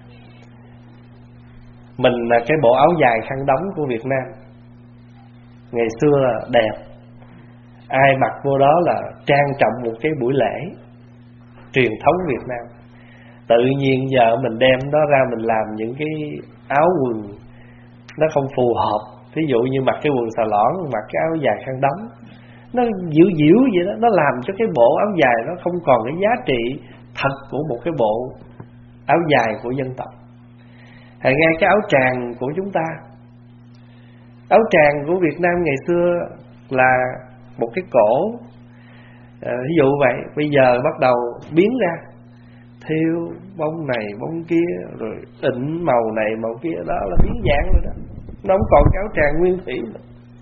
mình là cái bộ áo dài khăn đóng của Việt Nam ngày xưa là đẹp, ai mặc vô đó là trang trọng một cái buổi lễ truyền thống Việt Nam. Tự nhiên giờ mình đem đó ra mình làm những cái áo quần nó không phù hợp. Ví dụ như mặc cái quần xà lõn, mặc cái áo dài khăn đóng, nó dịu vậy đó, nó làm cho cái bộ áo dài nó không còn cái giá trị thật của một cái bộ áo dài của dân tộc. Hay ngay cái áo tràng của chúng ta, áo tràng của Việt Nam ngày xưa là một cái cổ, ví dụ vậy. Bây giờ bắt đầu biến ra thêu bông này bông kia, rồi ịnh màu này màu kia, đó là biến dạng rồi đó, nó không còn cái áo tràng nguyên thủy nữa.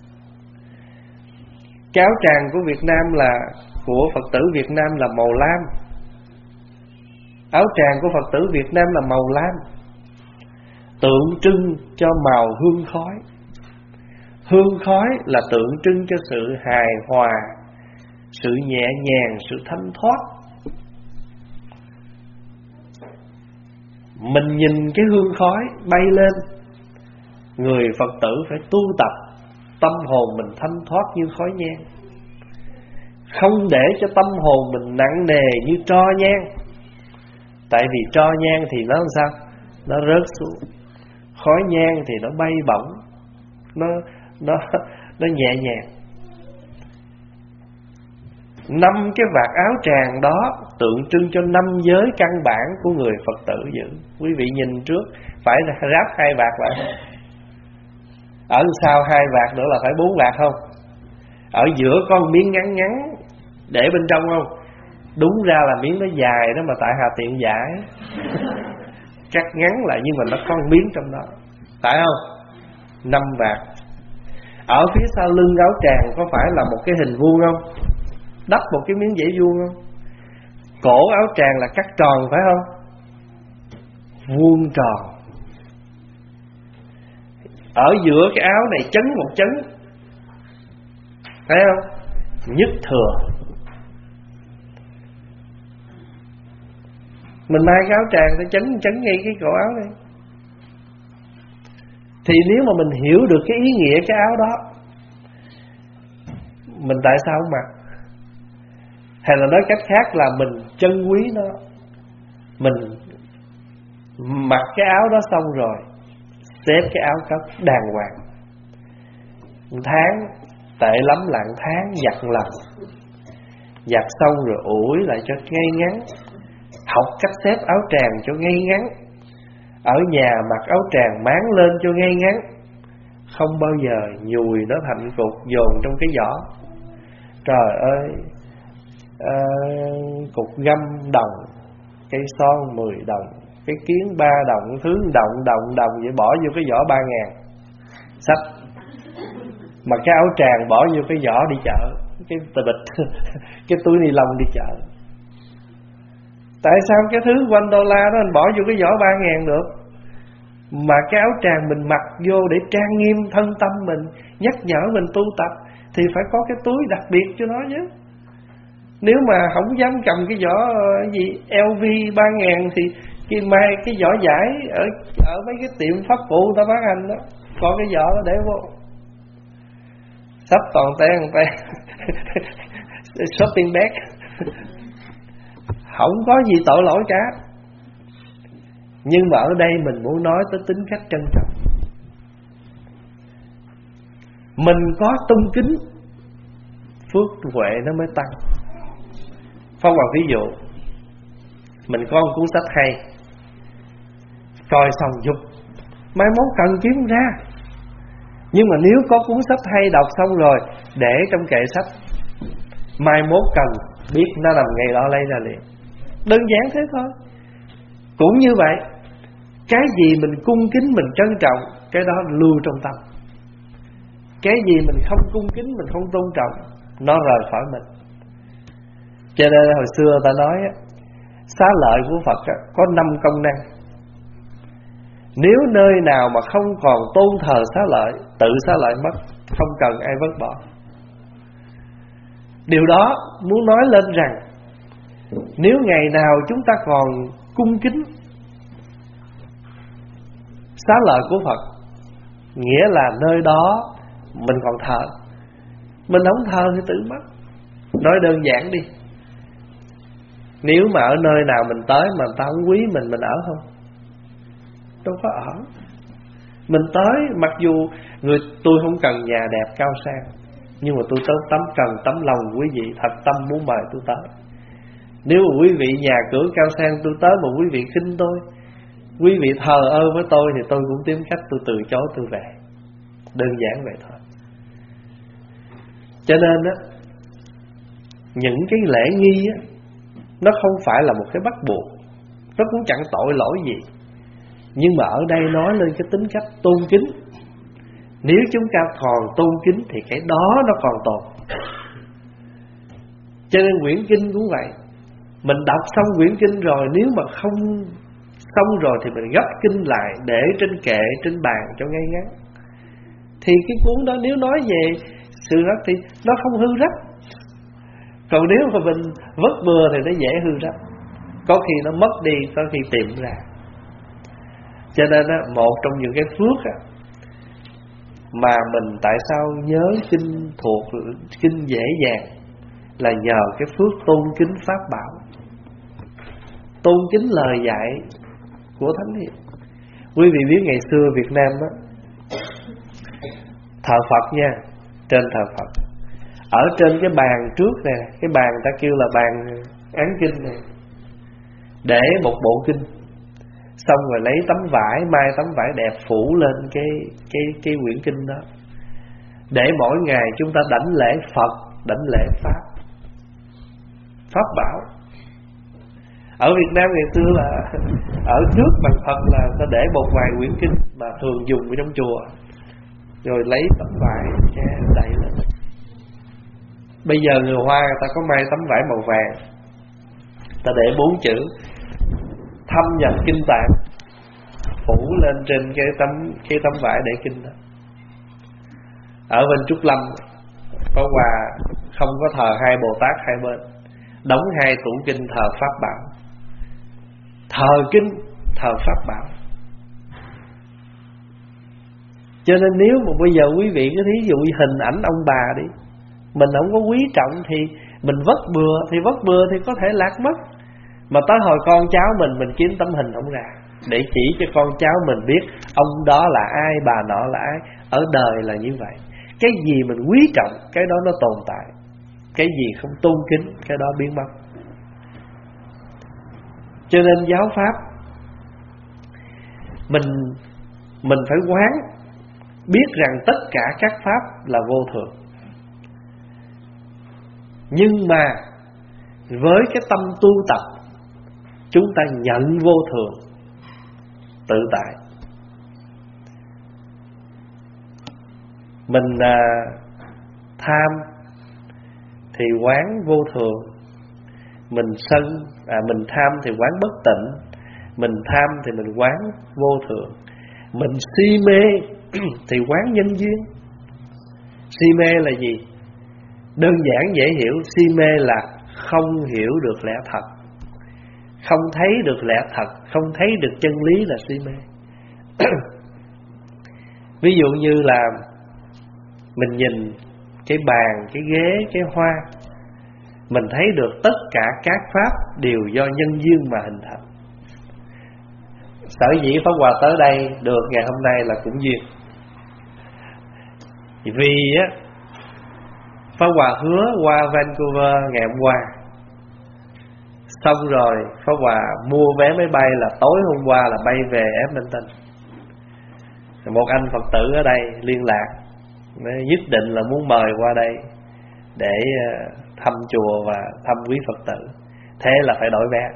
Cái áo tràng của Việt Nam là của Phật tử Việt Nam là màu lam, áo tràng của Phật tử Việt Nam là màu lam, tượng trưng cho màu hương khói. Hương khói là tượng trưng cho sự hài hòa, sự nhẹ nhàng, sự thanh thoát. Mình nhìn cái hương khói bay lên, người Phật tử phải tu tập tâm hồn mình thanh thoát như khói nhang, không để cho tâm hồn mình nặng nề như tro nhang. Tại vì tro nhang thì nó làm sao? Nó rớt xuống. Khói nhang thì nó bay bổng, nó nhẹ nhàng. 5 cái vạt áo tràng đó tượng trưng cho 5 giới căn bản của người Phật tử giữ. Quý vị nhìn trước, phải ráp 2 vạt lại, ở sau 2 vạt nữa là phải 4 vạt không? Ở giữa có một miếng ngắn ngắn để bên trong không? Đúng ra là miếng nó dài đó, mà tại Hà tiện giải cắt ngắn lại, nhưng mà nó có một miếng trong đó, phải không? 5 vạt. Ở phía sau lưng áo tràng có phải là một cái hình vuông không? Đắp một cái miếng vải vuông không? Cổ áo tràng là cắt tròn phải không? Vuông tròn. Ở giữa cái áo này chấn một chấn, thấy không? Nhất thừa. Mình may cái áo tràng phải chấn ngay cái cổ áo này. Thì nếu mà mình hiểu được cái ý nghĩa cái áo đó, mình tại sao không mặc? Hay là nói cách khác là mình trân quý nó. Mình mặc cái áo đó xong rồi xếp cái áo cất đàng hoàng. Tháng tệ lắm là tháng giặt lần, giặt xong rồi ủi lại cho ngay ngắn. Học cách xếp áo tràng cho ngay ngắn. Ở nhà mặc áo tràng máng lên cho ngay ngắn, không bao giờ nhùi nó thành cục dồn trong cái giỏ. Trời ơi, cục găm đồng, cây son 10 đồng, cái kiến 3 đồng, thứ đồng vậy bỏ vô cái giỏ 3.000 sách. Mà cái áo tràng bỏ vô cái giỏ đi chợ, cái bịch cái túi ni lông đi chợ. Tại sao cái thứ $1 đó anh bỏ vô cái giỏ 3.000 được? Mà cái áo tràng mình mặc vô để trang nghiêm thân tâm mình, nhắc nhở mình tu tập, thì phải có cái túi đặc biệt cho nó chứ. Nếu mà không dám cầm cái giỏ gì LV 3.000 thì mai cái giỏ giải ở mấy cái tiệm pháp phụ người ta bán hành đó, có cái giỏ đó để vô, sắp toàn ten shopping bag. không có gì tội lỗi cả. Nhưng mà ở đây mình muốn nói tới tính cách trân trọng. Mình có tôn kính, phước huệ nó mới tăng. Phong vào ví dụ, mình có một cuốn sách hay, coi xong dục, mai mốt cần kiếm ra. Nhưng mà nếu có cuốn sách hay đọc xong rồi, để trong kệ sách, mai mốt cần biết nó nằm ngay đó lấy ra liền. Đơn giản thế thôi. Cũng như vậy, cái gì mình cung kính, mình trân trọng, cái đó lưu trong tâm. Cái gì mình không cung kính, mình không tôn trọng, nó rời khỏi mình. Cho nên hồi xưa ta nói xá lợi của Phật có 5 công năng. Nếu nơi nào mà không còn tôn thờ xá lợi, tự xá lợi mất, không cần ai vớt bỏ. Điều đó muốn nói lên rằng, nếu ngày nào chúng ta còn cung kính xá lợi của Phật, nghĩa là nơi đó mình còn thờ. Mình không thờ thì tự mất. Nói đơn giản đi, nếu mà ở nơi nào mình tới mà người ta không quý mình ở không? Đâu có ở. Mình tới, mặc dù tôi không cần nhà đẹp cao sang, nhưng mà tôi tới cần tấm lòng quý vị thật tâm muốn mời tôi tới. Nếu mà quý vị nhà cửa cao sang tôi tới mà quý vị khinh tôi, quý vị thờ ơ với tôi, thì tôi cũng tìm cách tôi từ chối, tôi về. Đơn giản vậy thôi. Cho nên á, những cái lễ nghi á, nó không phải là một cái bắt buộc, nó cũng chẳng tội lỗi gì. Nhưng mà ở đây nói lên cái tính cách tôn kính. Nếu chúng ta còn tôn kính thì cái đó nó còn tồn. Cho nên quyển kinh cũng vậy. Mình đọc xong quyển kinh rồi, nếu mà không xong rồi thì mình gấp kinh lại, để trên kệ, trên bàn cho ngay ngắn. Thì cái cuốn đó nếu nói về sự rách thì nó không hư rách. Còn nếu mà mình vất bừa thì nó dễ hư rách. Có khi nó mất đi, có khi tìm ra. Cho nên một trong những cái phước mà mình tại sao nhớ kinh thuộc kinh dễ dàng là nhờ cái phước tôn kính pháp bảo, tôn kính lời dạy của Thánh Hiền. Quý vị biết ngày xưa Việt Nam thờ Phật nha, trên thờ Phật, ở trên cái bàn trước nè, cái bàn ta kêu là bàn án kinh này, để một bộ kinh, xong rồi lấy tấm vải, mai tấm vải đẹp phủ lên cái quyển kinh đó, để mỗi ngày chúng ta đảnh lễ Phật, đảnh lễ Pháp bảo. Ở Việt Nam ngày xưa là ở trước bàn Phật là ta để một vài quyển kinh mà thường dùng ở trong chùa, rồi lấy tấm vải che đậy lên. Bây giờ người Hoa người ta có may tấm vải màu vàng, ta để 4 chữ thâm nhập kinh tạng, phủ lên trên cái tấm vải để kinh đó. Ở bên Trúc Lâm có Hòa không có thờ hai Bồ Tát hai bên, đóng 2 tủ kinh thờ Pháp bảo, thờ kinh thờ Pháp bảo. Cho nên nếu mà bây giờ quý vị có thí dụ hình ảnh ông bà đi, mình không có quý trọng thì mình vất bừa thì có thể lạc mất. Mà tới hồi con cháu mình kiếm tấm hình không ra, để chỉ cho con cháu mình biết ông đó là ai, bà nọ là ai. Ở đời là như vậy. Cái gì mình quý trọng, cái đó nó tồn tại. Cái gì không tôn kính, cái đó biến mất. Cho nên giáo pháp mình phải quán, biết rằng tất cả các pháp là vô thường. Nhưng mà với cái tâm tu tập, chúng ta nhận vô thường, tự tại. Mình tham thì quán vô thường, mình sân mình tham thì quán bất tịnh, mình tham thì mình quán vô thường, mình si mê thì quán nhân duyên. Si mê là gì? Đơn giản dễ hiểu, si mê là không hiểu được lẽ thật, không thấy được lẽ thật, không thấy được chân lý là si mê. Ví dụ như là mình nhìn cái bàn, cái ghế, cái hoa, mình thấy được tất cả các pháp đều do nhân duyên mà hình thành. Sở dĩ Pháp Hòa tới đây được ngày hôm nay là cũng duyên. Vì á, Pháp Hòa hứa qua Vancouver ngày hôm qua, xong rồi Pháp Hòa mua vé máy bay là tối hôm qua là bay về Edmonton. Một anh Phật tử ở đây liên lạc, nhất định là muốn mời qua đây để thăm chùa và thăm quý Phật tử. Thế là phải đổi vé.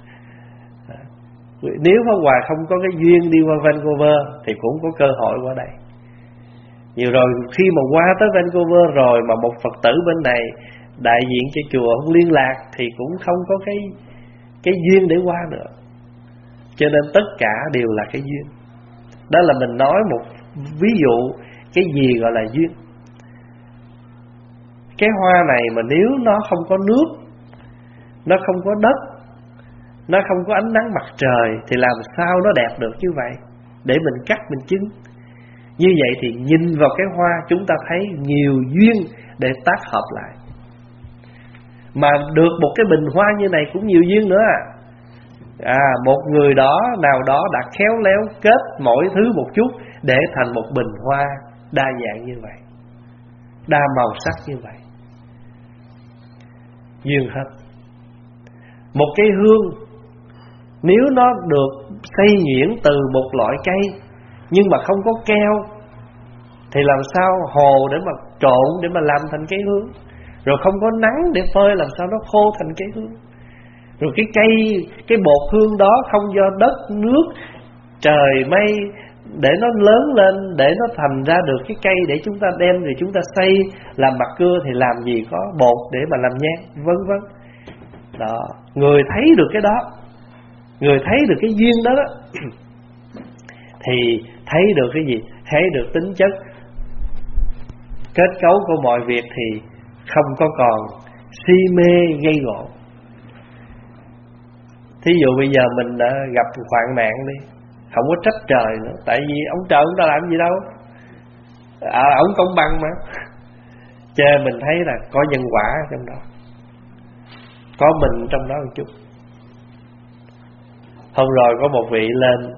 Nếu Pháp Hòa không có cái duyên đi qua Vancouver thì cũng có cơ hội qua đây. Nhiều rồi khi mà qua tới Vancouver rồi mà một Phật tử bên này đại diện cho chùa không liên lạc thì cũng không có cái duyên để qua nữa. Cho nên tất cả đều là cái duyên. Đó là mình nói một ví dụ cái gì gọi là duyên. Cái hoa này mà nếu nó không có nước, nó không có đất, nó không có ánh nắng mặt trời thì làm sao nó đẹp được như vậy để mình cắt mình chưng. Như vậy thì nhìn vào cái hoa chúng ta thấy nhiều duyên để tác hợp lại. Mà được một cái bình hoa như này cũng nhiều duyên nữa một người đó nào đó đã khéo léo kết mỗi thứ một chút để thành một bình hoa đa dạng như vậy, đa màu sắc như vậy. Duyên hết. Một cây hương nếu nó được xây nhuyễn từ một loại cây nhưng mà không có keo thì làm sao hồ để mà trộn để mà làm thành cây hương. Rồi không có nắng để phơi làm sao nó khô thành cây hương. Rồi cái cây, cái bột hương đó không do đất, nước, trời, mây để nó lớn lên, để nó thành ra được cái cây để chúng ta đem rồi chúng ta xây làm mặt cưa thì làm gì có bột để mà làm nhang, vân vân. Đó, người thấy được cái đó, người thấy được cái duyên đó đó thì thấy được cái gì? Thấy được tính chất kết cấu của mọi việc thì không có còn si mê gây gổ. Thí dụ bây giờ mình đã gặp hoạn nạn đi, không có trách trời nữa, tại vì ông trời ông ta làm gì đâu, ông công bằng mà. Cho nên mình thấy là có nhân quả trong đó, có mình trong đó một chút. Hôm rồi có một vị lên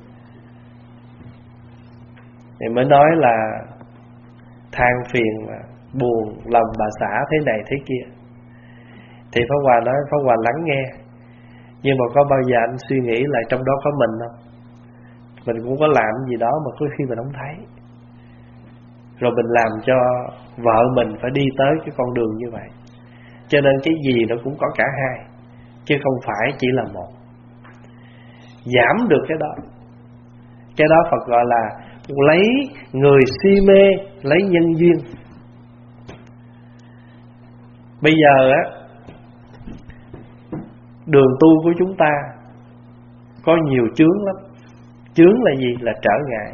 thì mới nói là than phiền và buồn lòng bà xã thế này thế kia. Thì Pháp Hòa nói Pháp Hòa lắng nghe, nhưng mà có bao giờ anh suy nghĩ lại trong đó có mình không? Mình cũng có làm gì đó mà có khi mình không thấy. Rồi mình làm cho vợ mình phải đi tới cái con đường như vậy. Cho nên cái gì nó cũng có cả hai, chứ không phải chỉ là một. Giảm được cái đó. Cái đó Phật gọi là lấy người si mê, lấy nhân duyên. Bây giờ á, đường tu của chúng ta có nhiều chướng lắm. Chướng là gì? Là trở ngại.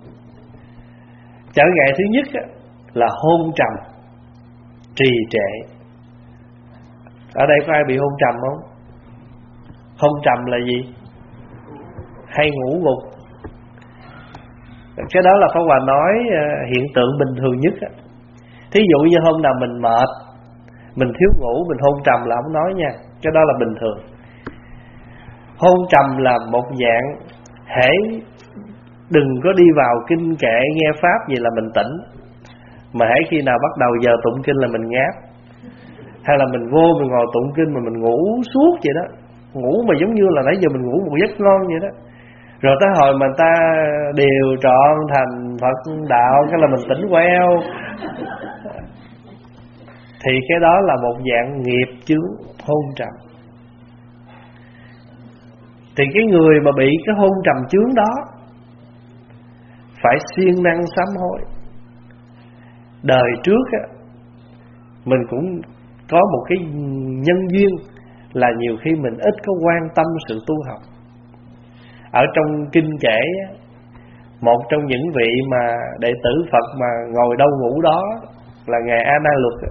Trở ngại thứ nhất á, là hôn trầm, trì trệ. Ở đây có ai bị hôn trầm không? Hôn trầm là gì? Hay ngủ gục. Cái đó là Pháp Hòa nói hiện tượng bình thường nhất á. Thí dụ như hôm nào mình mệt, mình thiếu ngủ, mình hôn trầm là không nói nha, cái đó là bình thường. Hôn trầm là một dạng hễ đừng có đi vào kinh kệ nghe pháp gì là mình tỉnh, mà hễ khi nào bắt đầu giờ tụng kinh là mình ngáp, hay là mình vô mình ngồi tụng kinh mà mình ngủ suốt vậy đó, ngủ mà giống như là nãy giờ mình ngủ một giấc ngon vậy đó. Rồi tới hồi mà ta điều trọn thành Phật đạo cái là mình tỉnh queo. Thì cái đó là một dạng nghiệp chướng hôn trầm. Thì cái người mà bị cái hôn trầm chướng đó phải siêng năng sám hối. Đời trước á, mình cũng có một cái nhân duyên là nhiều khi mình ít có quan tâm sự tu học. Ở trong kinh kể, một trong những vị mà đệ tử Phật mà ngồi đâu ngủ đó là Ngài A Na Luật.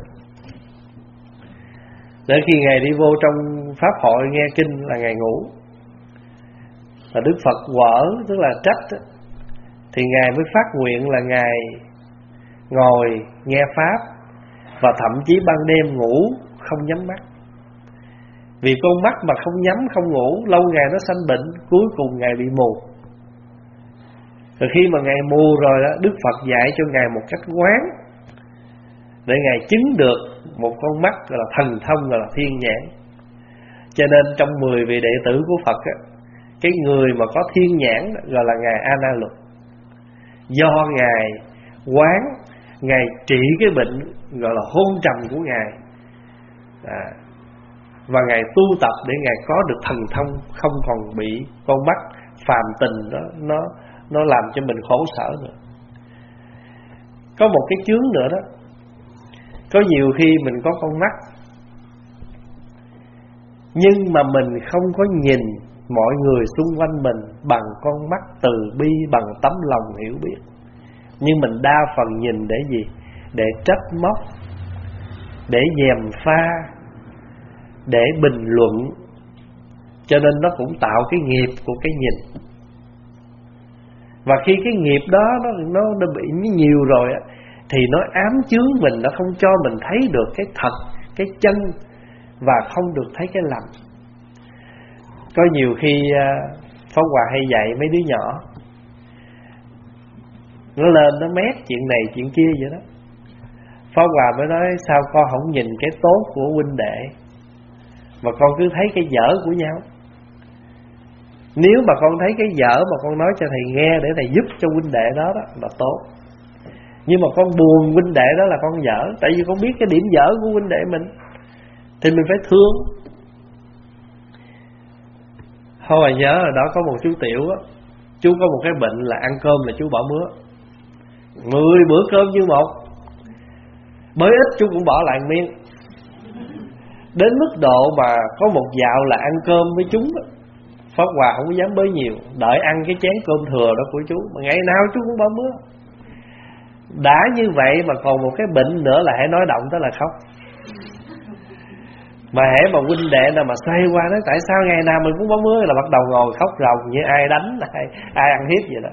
Để khi Ngài đi vô trong pháp hội nghe kinh là Ngài ngủ. Và Đức Phật quở, tức là trách, thì Ngài mới phát nguyện là Ngài ngồi nghe pháp, và thậm chí ban đêm ngủ không nhắm mắt. Vì con mắt mà không nhắm không ngủ, lâu ngày nó sanh bệnh, cuối cùng Ngài bị mù. Rồi khi mà Ngài mù rồi đó, Đức Phật dạy cho Ngài một cách quán để Ngài chứng được một con mắt gọi là thần thông, gọi là thiên nhãn. Cho nên trong 10 vị đệ tử của Phật á, cái người mà có thiên nhãn gọi là Ngài A Na Luật. Do Ngài quán, Ngài trị cái bệnh gọi là hôn trầm của Ngài, và Ngài tu tập để Ngài có được thần thông, không còn bị con mắt phàm tình đó nó làm cho mình khổ sở nữa. Có một cái chướng nữa đó, có nhiều khi mình có con mắt, nhưng mà mình không có nhìn mọi người xung quanh mình bằng con mắt từ bi, bằng tấm lòng hiểu biết. Nhưng mình đa phần nhìn để gì? Để trách móc, để gièm pha, để bình luận. Cho nên nó cũng tạo cái nghiệp của cái nhìn. Và khi cái nghiệp đó nó bị nhiều rồi á, thì nó ám chướng mình, nó không cho mình thấy được cái thật, cái chân, và không được thấy cái lầm. Có nhiều khi Pháp Hòa hay dạy mấy đứa nhỏ, nó lên nó mét chuyện này chuyện kia vậy đó. Pháp Hòa mới nói sao con không nhìn cái tốt của huynh đệ, mà con cứ thấy cái dở của nhau. Nếu mà con thấy cái dở mà con nói cho thầy nghe để thầy giúp cho huynh đệ đó là tốt. Nhưng mà con buồn huynh đệ đó là con dở, tại vì con biết cái điểm dở của huynh đệ mình thì mình phải thương. Hồi nhớ ở đó có một chú Tiểu á, chú có một cái bệnh là ăn cơm là chú bỏ bữa, 10 bữa cơm như một, bới ít chú cũng bỏ lại miếng. Đến mức độ mà có một dạo là ăn cơm với chúng á, Pháp Hòa không có dám bới nhiều, đợi ăn cái chén cơm thừa đó của chú, mà ngày nào chú cũng bỏ bữa. Đã như vậy mà còn một cái bệnh nữa là hãy nói động tới là khóc. Mà hễ mà huynh đệ nào mà xoay qua nói tại sao ngày nào mình cũng bỏ bữa, là bắt đầu ngồi khóc ròng như ai đánh, ai ăn hiếp vậy đó.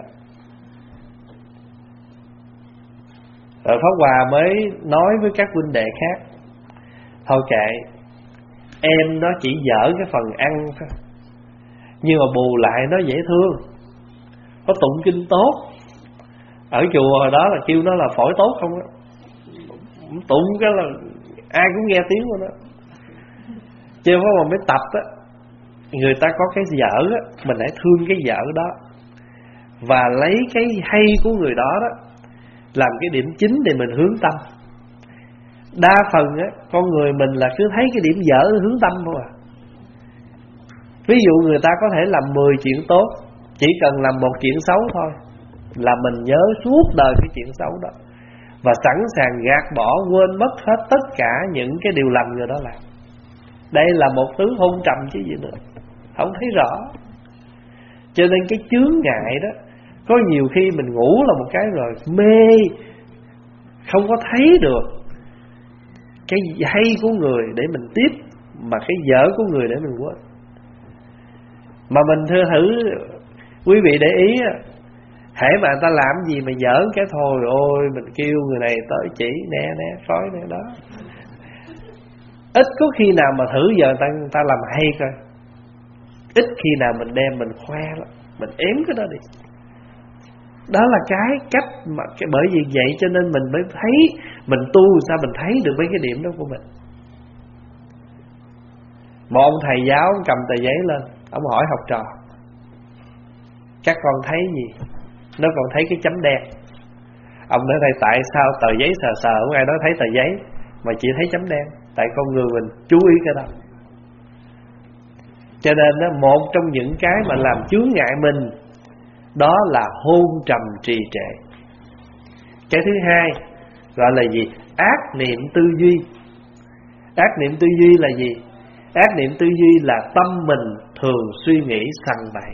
Rồi Pháp Hòa mới nói với các huynh đệ khác, thôi kệ, em nó chỉ dở cái phần ăn thôi, nhưng mà bù lại nó dễ thương, có tụng kinh tốt. Ở chùa hồi đó là kêu nó là phổi tốt không á, tụng cái là ai cũng nghe tiếng của nó. Chứ không mà mới tập á, người ta có cái dở á, mình hãy thương cái dở đó, và lấy cái hay của người đó đó làm cái điểm chính để mình hướng tâm. Đa phần á, con người mình là cứ thấy cái điểm dở hướng tâm thôi à. Ví dụ người ta có thể làm 10 chuyện tốt, chỉ cần làm một chuyện xấu thôi là mình nhớ suốt đời cái chuyện xấu đó, và sẵn sàng gạt bỏ, quên mất hết tất cả những cái điều lành người đó làm. Đây là một thứ hôn trầm chứ gì nữa, không thấy rõ. Cho nên cái chướng ngại đó, có nhiều khi mình ngủ là một cái rồi mê, không có thấy được cái hay của người để mình tiếp, mà cái dở của người để mình quên. Mà mình thử quý vị để ý, hễ mà người ta làm gì mà dở cái thôi, ôi mình kêu người này tới chỉ nè khói nè đó. Ít có khi nào mà thử giờ người ta làm hay coi. Ít khi nào mình đem mình khoe lắm, mình ém cái đó đi. Đó là cái cách mà bởi vì vậy cho nên mình mới thấy, mình tu sao mình thấy được mấy cái điểm đó của mình. Một ông thầy giáo ông cầm tờ giấy lên, ông hỏi học trò, các con thấy gì? Nó còn thấy cái chấm đen. Ông nói thầy tại sao tờ giấy sờ không ai nói thấy tờ giấy, mà chỉ thấy chấm đen? Tại con người mình chú ý cái đó. Cho nên đó, một trong những cái mà làm chướng ngại mình đó là hôn trầm trì trệ. Cái thứ hai gọi là gì? Ác niệm tư duy. Ác niệm tư duy là gì? Ác niệm tư duy là tâm mình thường suy nghĩ sằng bậy.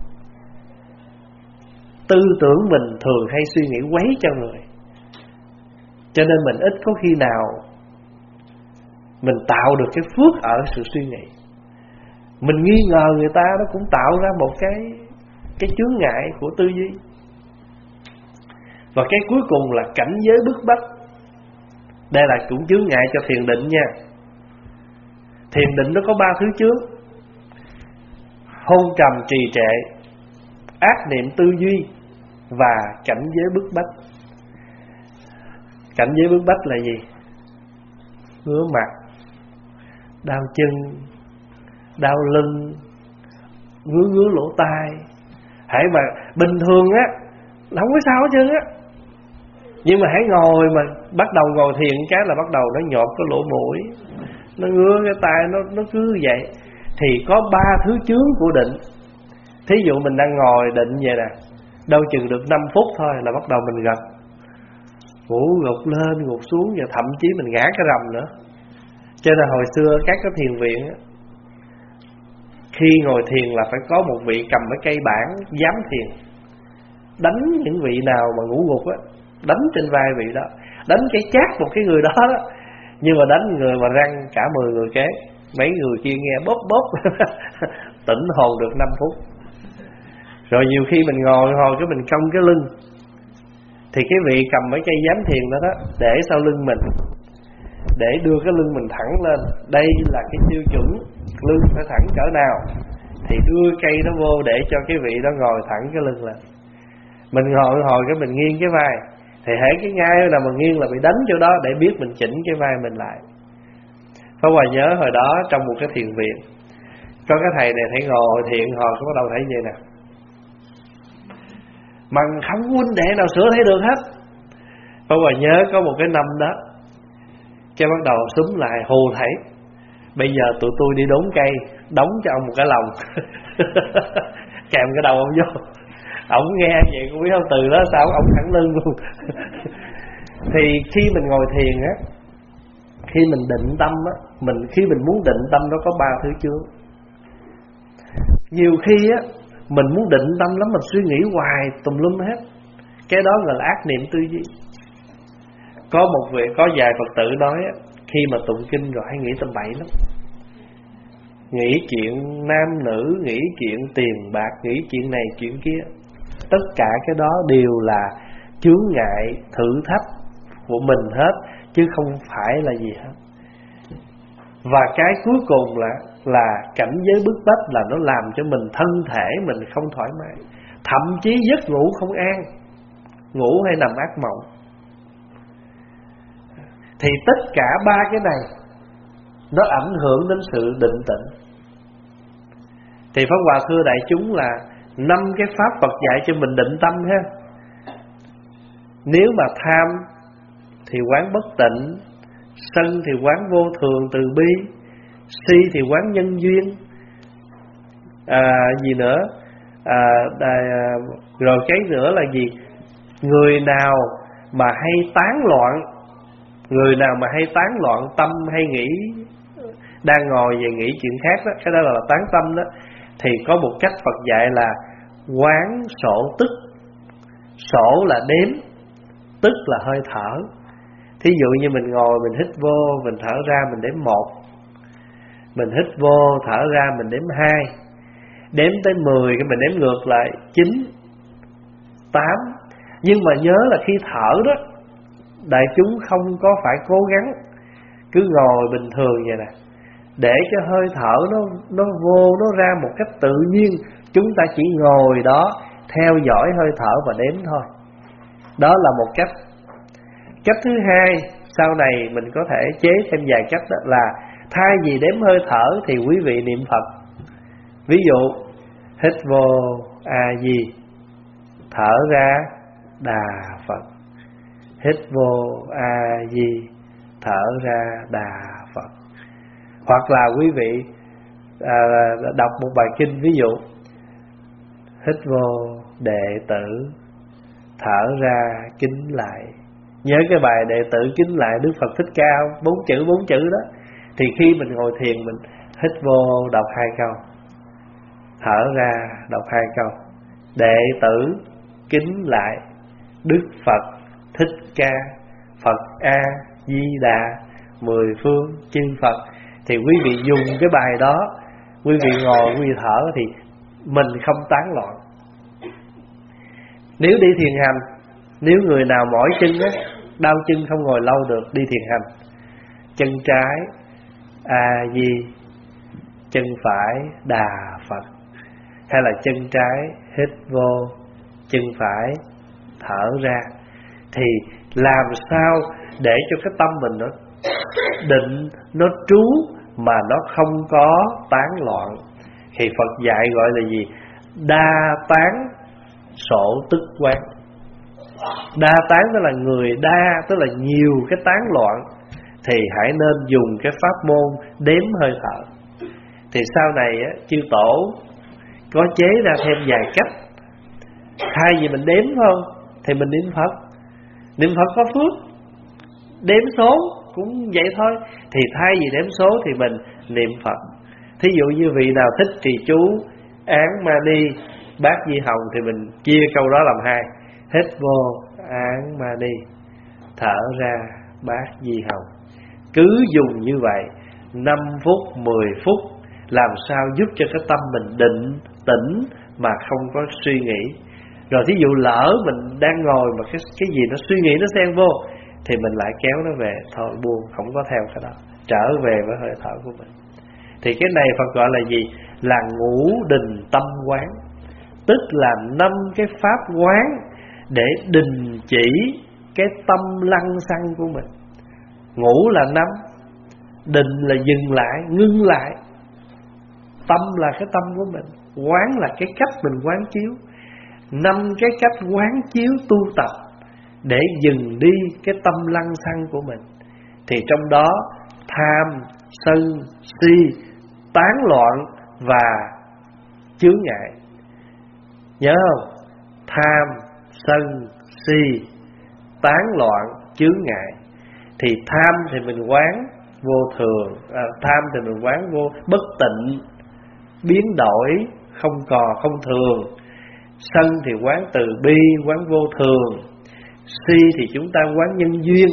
Tư tưởng mình thường hay suy nghĩ quấy cho người. Cho nên mình ít có khi nào mình tạo được cái phước ở sự suy nghĩ. Mình nghi ngờ người ta, nó cũng tạo ra một cái chướng ngại của tư duy. Và cái cuối cùng là cảnh giới bức bách. Đây là cũng chướng ngại cho thiền định nha. Thiền định nó có 3 thứ chướng: hôn trầm trì trệ, ác niệm tư duy và cảnh giới bức bách. Cảnh giới bức bách là gì? Ngứa mặt, đau chân, đau lưng, ngứa lỗ tai. Hãy mà bình thường á là không có sao hết trơn á, nhưng mà hãy ngồi mà bắt đầu ngồi thiền cái là bắt đầu nó nhột cái lỗ mũi, nó ngứa cái tai, nó cứ vậy. Thì có 3 thứ chướng của định. Thí dụ mình đang ngồi định vậy nè, đâu chừng được 5 phút thôi là bắt đầu mình gật, ngủ gục lên gục xuống, và thậm chí mình ngã cái rầm nữa. Cho nên hồi xưa các cái thiền viện á, khi ngồi thiền là phải có một vị cầm cái cây bảng giám thiền, đánh những vị nào mà ngủ gục á, đánh trên vai vị đó, đánh cái chát một cái người đó đó. Nhưng mà đánh người mà răng cả 10 người kế, mấy người kia nghe bóp bóp tỉnh hồn được 5 phút. Rồi nhiều khi mình ngồi hồi cái mình cong cái lưng, thì cái vị cầm mấy cây giám thiền đó đó để sau lưng mình, để đưa cái lưng mình thẳng lên. Đây là cái tiêu chuẩn lưng phải thẳng cỡ nào, thì đưa cây nó vô để cho cái vị đó ngồi thẳng cái lưng lên. Mình ngồi hồi cái mình nghiêng cái vai, thì hễ cái ngay nào mà nghiêng là bị đánh chỗ đó, để biết mình chỉnh cái vai mình lại. Pháp Hòa nhớ hồi đó trong một cái thiền viện, có cái thầy này thầy ngồi thiền hồi có bắt đầu thấy vậy nè, mà không huynh đệ nào sửa thấy được hết. Pháp Hòa nhớ có một cái năm đó, cái bắt đầu súm lại hù thầy: bây giờ tụi tôi đi đốn cây, đóng cho ông một cái lồng kèm cái đầu ông vô. Ông nghe vậy cũng biết không, từ đó sao ông thẳng lưng luôn. Thì khi mình ngồi thiền á, khi mình định tâm á, khi mình muốn định tâm nó có 3 thứ chướng. Nhiều khi á mình muốn định tâm lắm, mình suy nghĩ hoài tùm lum hết, cái đó gọi là ác niệm tư duy. Có vài Phật tử nói á, khi mà tụng kinh rồi hay nghĩ tầm bậy lắm, nghĩ chuyện nam nữ, nghĩ chuyện tiền bạc, nghĩ chuyện này chuyện kia. Tất cả cái đó đều là chướng ngại thử thách của mình hết, chứ không phải là gì hết. Và cái cuối cùng là cảnh giới bức bách, là nó làm cho mình thân thể mình không thoải mái, thậm chí giấc ngủ không an, ngủ hay nằm ác mộng. Thì tất cả 3 cái này nó ảnh hưởng đến sự định tĩnh. Thì Pháp Hòa thưa đại chúng là 5 cái pháp Phật dạy cho mình định tâm ha. Nếu mà tham thì quán bất tịnh, sân thì quán vô thường từ bi, si thì quán nhân duyên, gì nữa, rồi cái nữa là gì? Người nào mà hay tán loạn, người nào mà hay tán loạn tâm, hay nghĩ, đang ngồi về nghĩ chuyện khác đó, cái đó là tán tâm đó, thì có một cách Phật dạy là quán sổ tức. Sổ là đếm, tức là hơi thở. Thí dụ như mình ngồi mình hít vô, mình thở ra, mình đếm 1. Mình hít vô, thở ra, mình đếm 2. Đếm tới 10 cái mình đếm ngược lại 9, 8. Nhưng mà nhớ là khi thở đó, đại chúng không có phải cố gắng, cứ ngồi bình thường vậy nè, để cho hơi thở nó vô nó ra một cách tự nhiên. Chúng ta chỉ ngồi đó theo dõi hơi thở và đếm thôi. Đó là một cách. Cách thứ hai, sau này mình có thể chế thêm vài cách, đó là thay vì đếm hơi thở thì quý vị niệm Phật. Ví dụ hít vô A Di, thở ra Đà Phật. Hít vô A Di, thở ra Đà Phật. Hoặc là quý vị đọc một bài kinh, ví dụ hít vô đệ tử, thở ra kính lại. Nhớ cái bài đệ tử kính lại Đức Phật Thích Ca, 4 chữ đó. Thì khi mình ngồi thiền, mình hít vô đọc 2 câu, thở ra đọc 2 câu. Đệ tử kính lại Đức Phật Thích Ca, Phật A Di Đà, 10 phương chư Phật. Thì quý vị dùng cái bài đó, quý vị ngồi, quý vị thở thì mình không tán loạn. Nếu đi thiền hành, nếu người nào mỏi chân á, đau chân không ngồi lâu được, đi thiền hành, chân trái A Di chân phải đà Phật, hay là chân trái hít vô, chân phải thở ra. Thì làm sao để cho cái tâm mình nó định, nó trú mà nó không có tán loạn. Thì Phật dạy gọi là gì? Đa tán sổ tức quán. Đa tán tức là người đa, tức là nhiều cái tán loạn. Thì hãy nên dùng cái pháp môn đếm hơi thở. Thì sau này á, chư tổ có chế ra thêm vài cách. Thay vì mình đếm thôi thì mình niệm Phật. Niệm Phật có phước. Đếm số cũng vậy thôi. Thì thay vì đếm số thì mình niệm Phật. Thí dụ như vị nào thích trì chú Án Mani Bát Di Hồng thì mình chia câu đó làm hai. Hít vô Án Mani, thở ra Bát Di Hồng. Cứ dùng như vậy 5 phút, 10 phút, làm sao giúp cho cái tâm mình định, tĩnh mà không có suy nghĩ. Rồi thí dụ lỡ mình đang ngồi mà cái gì nó suy nghĩ nó xen vô thì mình lại kéo nó về, thôi buông, không có theo cái đó, trở về với hơi thở của mình. Thì cái này Phật gọi là gì? Là ngũ đình tâm quán. Tức là 5 cái pháp quán để đình chỉ cái tâm lăng xăng của mình. Ngũ là 5, định là dừng lại, ngưng lại. Tâm là cái tâm của mình, quán là cái cách mình quán chiếu. 5 cái cách quán chiếu tu tập để dừng đi cái tâm lăng xăng của mình. Thì trong đó tham, sân, si, tán loạn và chướng ngại. Nhớ không? Tham, sân, si, tán loạn, chướng ngại. Thì tham thì mình quán vô thường, tham thì mình quán vô bất tịnh, biến đổi, không còn, không thường. Sân thì quán từ bi, quán vô thường. Si thì chúng ta quán nhân duyên.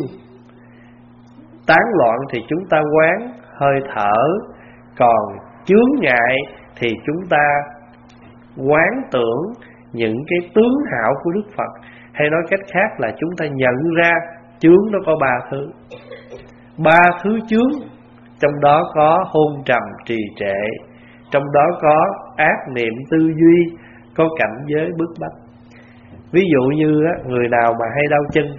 Tán loạn thì chúng ta quán hơi thở. Còn chướng ngại thì chúng ta quán tưởng những cái tướng hảo của Đức Phật. Hay nói cách khác là chúng ta nhận ra chướng nó có 3 thứ. 3 thứ chướng, trong đó có hôn trầm trì trệ, trong đó có ác niệm tư duy, có cảnh giới bức bách. Ví dụ như người nào mà hay đau chân,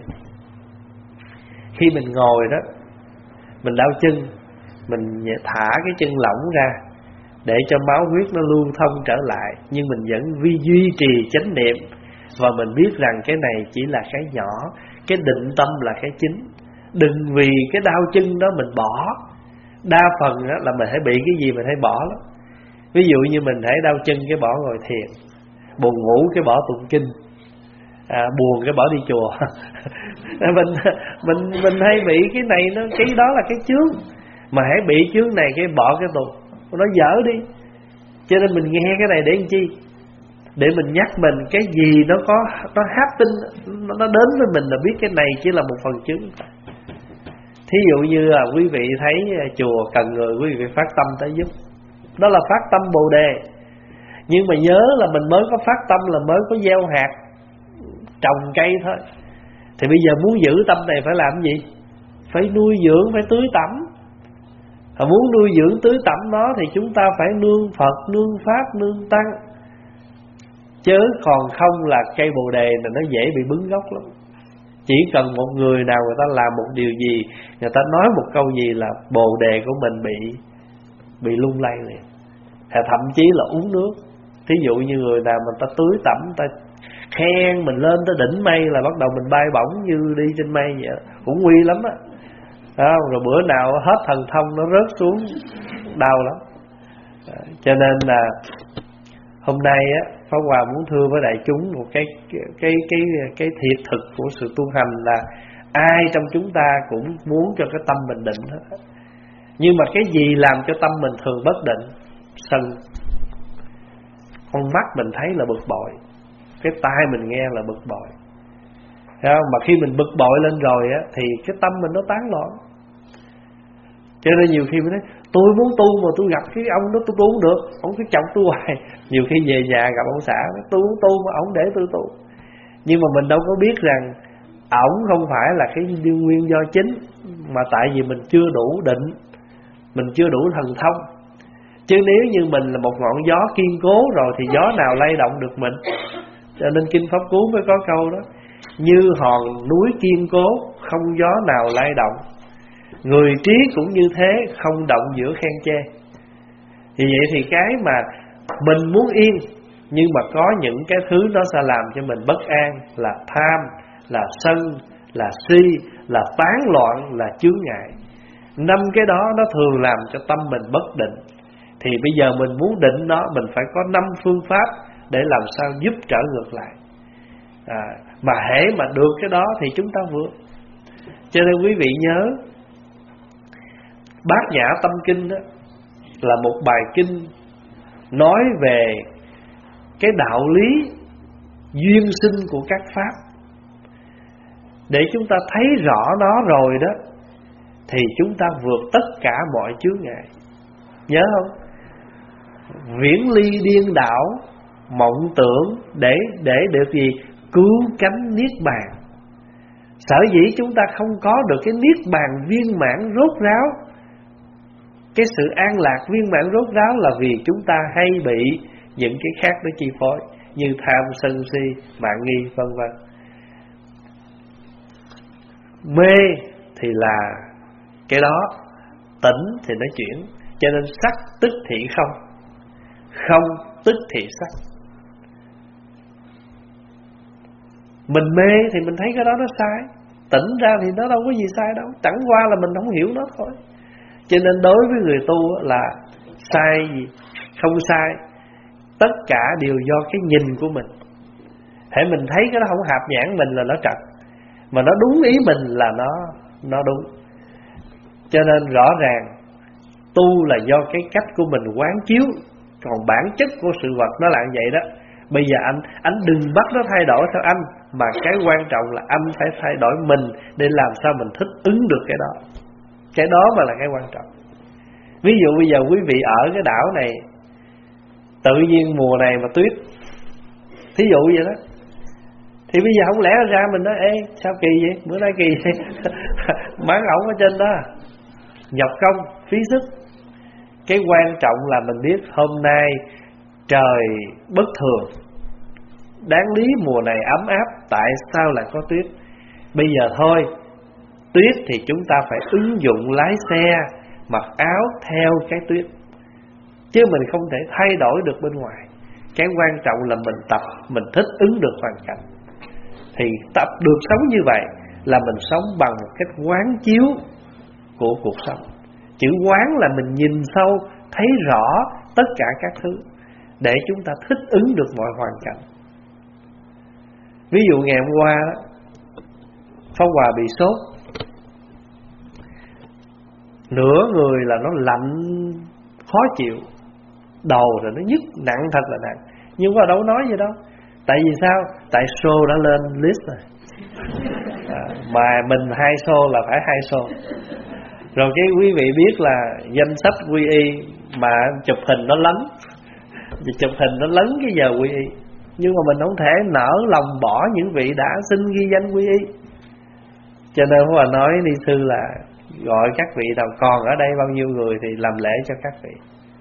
khi mình ngồi đó, mình đau chân, mình thả cái chân lỏng ra để cho máu huyết nó lưu thông trở lại, nhưng mình vẫn duy trì chánh niệm. Và mình biết rằng cái này chỉ là cái nhỏ, cái định tâm là cái chính. Đừng vì cái đau chân đó mình bỏ. Đa phần là mình hãy bị cái gì mình hãy bỏ lắm. Ví dụ như mình hãy đau chân cái bỏ ngồi thiền, buồn ngủ cái bỏ tụng kinh, buồn cái bỏ đi chùa. mình hay bị cái này, cái đó là cái chướng. Mà hãy bị chướng này cái bỏ cái tụng, nó dở đi. Cho nên mình nghe cái này để làm chi? Để mình nhắc mình cái gì nó happen, nó đến với mình là biết cái này chỉ là một phần chướng. Thí dụ như là quý vị thấy chùa cần người, quý vị phát tâm tới giúp. Đó là phát tâm Bồ Đề. Nhưng mà nhớ là mình mới có phát tâm là mới có gieo hạt, trồng cây thôi. Thì bây giờ muốn giữ tâm này phải làm gì? Phải nuôi dưỡng, phải tưới tẩm. Và muốn nuôi dưỡng tưới tẩm nó thì chúng ta phải nương Phật, nương Pháp, nương Tăng. Chứ còn không là cây Bồ Đề là nó dễ bị bứng gốc lắm. Chỉ cần một người nào người ta làm một điều gì, người ta nói một câu gì là Bồ Đề của mình bị lung lay liền. Thậm chí là uống nước. Thí dụ như người nào mà ta tưới tẩm, ta khen mình lên tới đỉnh mây là bắt đầu mình bay bổng như đi trên mây vậy. Cũng nguy lắm á. Rồi bữa nào hết thần thông nó rớt xuống đau lắm. Cho nên là hôm nay á, Pháp Hòa muốn thưa với đại chúng một cái thiệt thực của sự tu hành là ai trong chúng ta cũng muốn cho cái tâm mình định hết. Nhưng mà cái gì làm cho tâm mình thường bất định? Sân. Con mắt mình thấy là bực bội, cái tai mình nghe là bực bội. Thấy không? Mà khi mình bực bội lên rồi á, thì cái tâm mình nó tán loạn. Cho nên nhiều khi mình nói tôi muốn tu mà tôi gặp cái ông đó tôi tu không được, ông cứ chọc tôi hoài. Nhiều khi về nhà gặp ông xã, tôi muốn tu mà ông để tôi tu. Nhưng mà mình đâu có biết rằng ổng không phải là cái nguyên do chính, mà tại vì mình chưa đủ định, mình chưa đủ thần thông. Chứ nếu như mình là một ngọn gió kiên cố rồi thì gió nào lay động được mình. Cho nên Kinh Pháp Cú mới có câu đó: như hòn núi kiên cố, không gió nào lay động. Người trí cũng như thế, không động giữa khen chê. Thì vậy thì cái mà mình muốn yên, nhưng mà có những cái thứ nó sẽ làm cho mình bất an, là tham, là sân, là si, là tán loạn, là chướng ngại. 5 cái đó nó thường làm cho tâm mình bất định. Thì bây giờ mình muốn định nó, mình phải có 5 phương pháp để làm sao giúp trở ngược lại. Mà hễ mà được cái đó thì chúng ta vượt. Cho nên quý vị nhớ, Bát Nhã Tâm Kinh đó là một bài kinh nói về cái đạo lý duyên sinh của các pháp. Để chúng ta thấy rõ nó rồi đó thì chúng ta vượt tất cả mọi chướng ngại. Nhớ không? Viễn ly điên đảo, mộng tưởng để được gì? Cứu cánh niết bàn. Sở dĩ chúng ta không có được cái niết bàn viên mãn rốt ráo, cái sự an lạc viên mãn rốt ráo, là vì chúng ta hay bị những cái khác nó chi phối, như tham, sân si, mạn nghi, vân vân. Mê thì là cái đó, tỉnh thì nó chuyển. Cho nên sắc tức thị không, không tức thị sắc. Mình mê thì mình thấy cái đó nó sai, tỉnh ra thì nó đâu có gì sai đâu, chẳng qua là mình không hiểu nó thôi. Cho nên đối với người tu là sai gì, không sai, tất cả đều do cái nhìn của mình. Hễ mình thấy cái đó không hợp nhãn mình là nó trật, mà nó đúng ý mình là nó đúng. Cho nên rõ ràng tu là do cái cách của mình quán chiếu, còn bản chất của sự vật nó là như vậy đó. Bây giờ anh đừng bắt nó thay đổi theo anh, mà cái quan trọng là anh phải thay đổi mình để làm sao mình thích ứng được cái đó. Cái đó mà là cái quan trọng. Ví dụ bây giờ quý vị ở cái đảo này, tự nhiên mùa này mà tuyết, thí dụ vậy đó, thì bây giờ không lẽ ra mình nói: ê sao kỳ vậy, bữa nay kỳ vậy. Mắng ổng ở trên đó, nhọc công, phí sức. Cái quan trọng là mình biết hôm nay trời bất thường, đáng lý mùa này ấm áp, tại sao lại có tuyết. Bây giờ thôi, tuyết thì chúng ta phải ứng dụng lái xe, mặc áo theo cái tuyết, chứ mình không thể thay đổi được bên ngoài. Cái quan trọng là mình tập, mình thích ứng được hoàn cảnh. Thì tập được sống như vậy là mình sống bằng một cách quán chiếu của cuộc sống. Chữ quán là mình nhìn sâu, thấy rõ tất cả các thứ, để chúng ta thích ứng được mọi hoàn cảnh. Ví dụ ngày hôm qua đó, Pháp Hòa bị sốt, nửa người là nó lạnh khó chịu, đầu rồi nó nhức nặng, thật là nặng. Nhưng mà đâu nói gì đâu. Tại vì sao? Tại show đã lên list rồi. Mà mình 2 show là phải 2 show. Rồi cái quý vị biết là danh sách quy y mà chụp hình nó lấn, chụp hình nó lấn cái giờ quy y. Nhưng mà mình không thể nỡ lòng bỏ những vị đã xin ghi danh quy y. Cho nên Pháp Hòa nói ni sư là gọi các vị nào còn ở đây bao nhiêu người thì làm lễ cho các vị,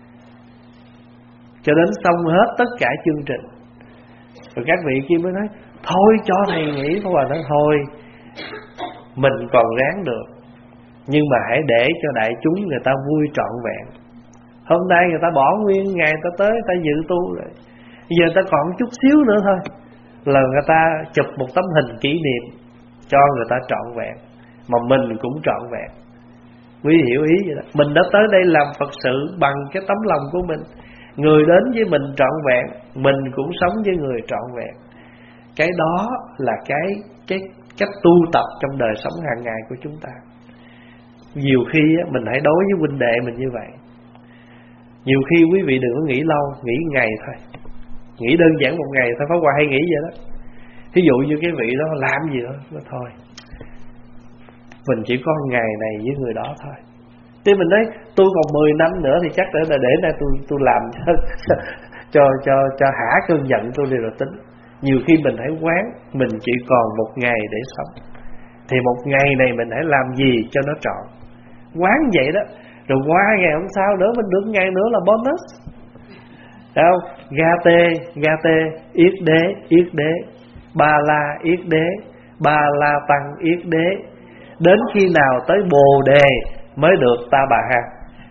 cho đến xong hết tất cả chương trình. Rồi các vị kia mới nói: thôi cho thầy nghỉ. Pháp Hòa nói: thôi, mình còn ráng được, nhưng mà hãy để cho đại chúng người ta vui trọn vẹn. Hôm nay người ta bỏ nguyên ngày ta tới, ta dự tu rồi, giờ ta còn chút xíu nữa thôi là người ta chụp một tấm hình kỷ niệm cho người ta trọn vẹn, mà mình cũng trọn vẹn. Quý hiểu ý vậy đó. Mình đã tới đây làm Phật sự bằng cái tấm lòng của mình. Người đến với mình trọn vẹn, mình cũng sống với người trọn vẹn. Cái đó là cái cách tu tập trong đời sống hàng ngày của chúng ta. Nhiều khi mình hãy đối với huynh đệ mình như vậy. Nhiều khi quý vị đừng có nghĩ lâu, nghĩ ngày thôi, nghĩ đơn giản một ngày thôi. Pháp Hòa hay nghĩ vậy đó. Thí dụ như cái vị đó làm gì đó, nó thôi, mình chỉ có ngày này với người đó thôi. Thế mình nói tôi còn 10 năm nữa thì chắc là để đây tôi làm cho hả cơn giận tôi đi rồi tính. Nhiều khi mình hãy quán mình chỉ còn một ngày để sống, thì một ngày này mình hãy làm gì cho nó trọn. Quán vậy đó, Rồi qua ngày hôm sau nữa mình được ngày nữa là bonus. Thấy không? Ga tê yết đế, ba la yết đế, ba la tăng yết đế. Đến khi nào tới Bồ đề mới được Ta Bà Ha.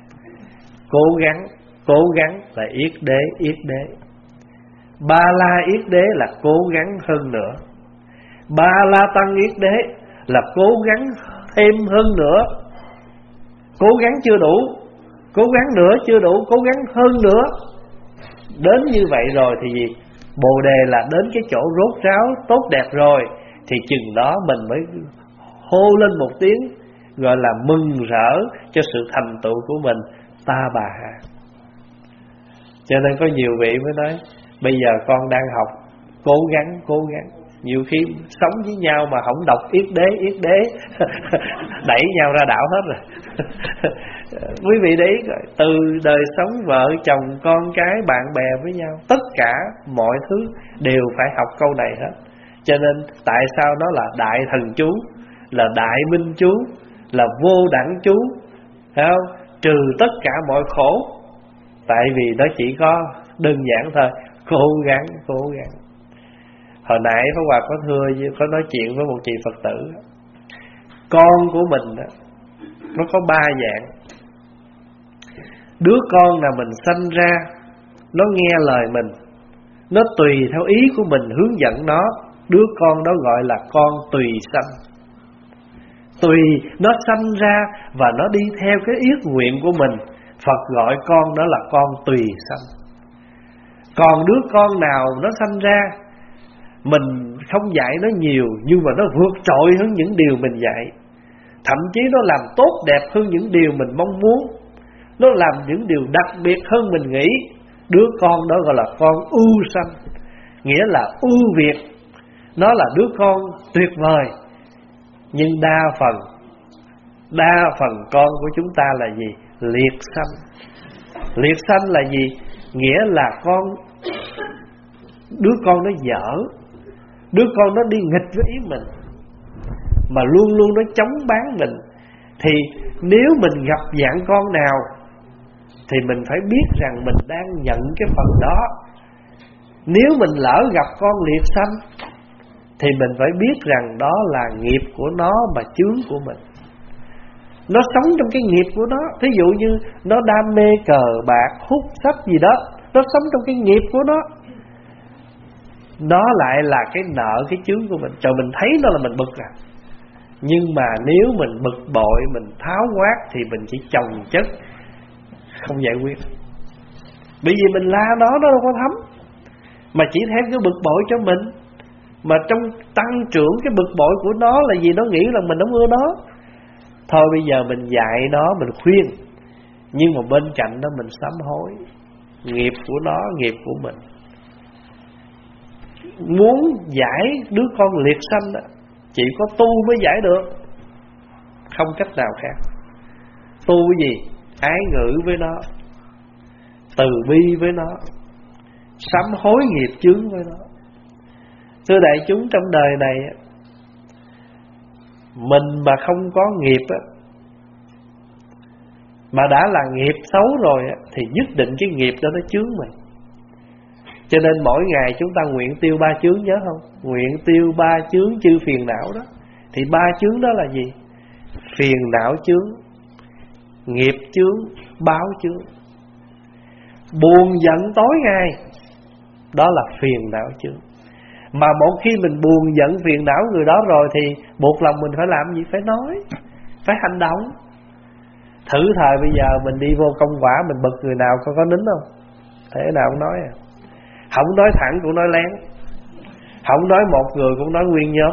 Cố gắng là yết đế. Ba la yết đế là cố gắng hơn nữa. Ba la tăng yết đế là cố gắng thêm hơn nữa. Cố gắng chưa đủ, cố gắng nữa chưa đủ, cố gắng hơn nữa. Đến như vậy rồi thì gì? Bồ đề là đến cái chỗ rốt ráo tốt đẹp rồi, thì chừng đó mình mới hô lên một tiếng, gọi là mừng rỡ cho sự thành tựu của mình, Ta Bà Ha. Cho nên có nhiều vị mới nói bây giờ con đang học, cố gắng. Nhiều khi sống với nhau mà không đọc yết đế đẩy nhau ra đảo hết rồi. Quý vị để ý, từ đời sống vợ chồng con cái bạn bè với nhau, tất cả mọi thứ đều phải học câu này hết. Cho nên tại sao nó là đại thần chú, là đại minh chú, là vô đẳng chú, thấy không? Trừ tất cả mọi khổ. Tại vì nó chỉ có đơn giản thôi, cố gắng. Hồi nãy Pháp Hòa có nói chuyện với một chị Phật tử. Con của mình đó, nó có 3 dạng. Đứa con nào mình sanh ra, nó nghe lời mình, nó tùy theo ý của mình hướng dẫn nó, đứa con đó gọi là con tùy sanh. Tùy nó sanh ra và nó đi theo cái yết nguyện của mình, Phật gọi con đó là con tùy sanh. Còn đứa con nào nó sanh ra, mình không dạy nó nhiều, nhưng mà nó vượt trội hơn những điều mình dạy, thậm chí nó làm tốt đẹp hơn những điều mình mong muốn, nó làm những điều đặc biệt hơn mình nghĩ, đứa con đó gọi là con ưu sanh, nghĩa là ưu việt. Nó là đứa con tuyệt vời. Nhưng đa phần con của chúng ta là gì? Liệt sanh. Liệt sanh là gì? Nghĩa là đứa con nó dở, đứa con nó đi nghịch với ý mình, mà luôn luôn nó chống bán mình. Thì nếu mình gặp dạng con nào thì mình phải biết rằng mình đang nhận cái phần đó. Nếu mình lỡ gặp con liệt sanh thì mình phải biết rằng đó là nghiệp của nó mà chướng của mình. Nó sống trong cái nghiệp của nó. Thí dụ như nó đam mê cờ bạc, hút sách gì đó, nó sống trong cái nghiệp của nó. Nó lại là cái nợ, cái chướng của mình. Trời, mình thấy nó là mình bực à. Nhưng mà nếu mình bực bội, mình tháo quát thì mình chỉ chồng chất, không giải quyết. Bởi vì mình la nó đâu có thấm, mà chỉ thêm cái bực bội cho mình. Mà trong tăng trưởng cái bực bội của nó là gì? Nó nghĩ là mình không ưa nó. Thôi bây giờ mình dạy nó, mình khuyên, nhưng mà bên cạnh đó mình sám hối. Nghiệp của nó, nghiệp của mình. Muốn giải đứa con liệt sanh đó, chỉ có tu mới giải được, không cách nào khác. Tu cái gì? Ái ngữ với nó, từ bi với nó, sám hối nghiệp chướng với nó. Thưa đại chúng, trong đời này mình mà không có nghiệp mà đã là nghiệp xấu rồi thì nhất định cái nghiệp đó nó chướng mình. Cho nên mỗi ngày chúng ta nguyện tiêu 3 chướng, nhớ không? Nguyện tiêu 3 chướng chư phiền não đó. Thì 3 chướng đó là gì? Phiền não chướng, nghiệp chướng, báo chướng. Buồn giận tối ngày, đó là phiền não chướng. Mà một khi mình buồn giận phiền não người đó rồi thì buộc lòng mình phải làm gì? Phải nói, phải hành động. Thử thời bây giờ mình đi vô công quả, mình bực người nào có nín không? Thế nào cũng nói à. Không nói thẳng cũng nói lén, không nói một người cũng nói nguyên nhóm,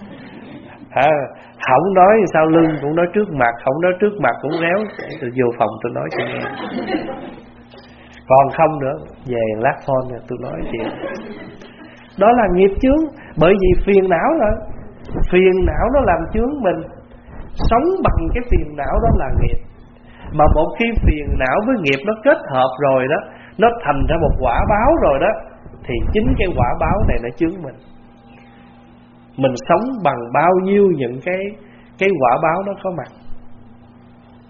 không nói sau lưng cũng nói trước mặt, không nói trước mặt cũng réo. Tôi vô phòng tôi nói cho nghe. Còn không nữa, về lát phone tôi nói chuyện. Đó là nghiệp chướng. Bởi vì phiền não rồi. Phiền não nó làm chướng mình. Sống bằng cái phiền não đó là nghiệp. Mà một khi phiền não với nghiệp nó kết hợp rồi đó, nó thành ra một quả báo rồi đó, thì chính cái quả báo này nó chướng mình. Mình sống bằng bao nhiêu những cái quả báo nó có mặt.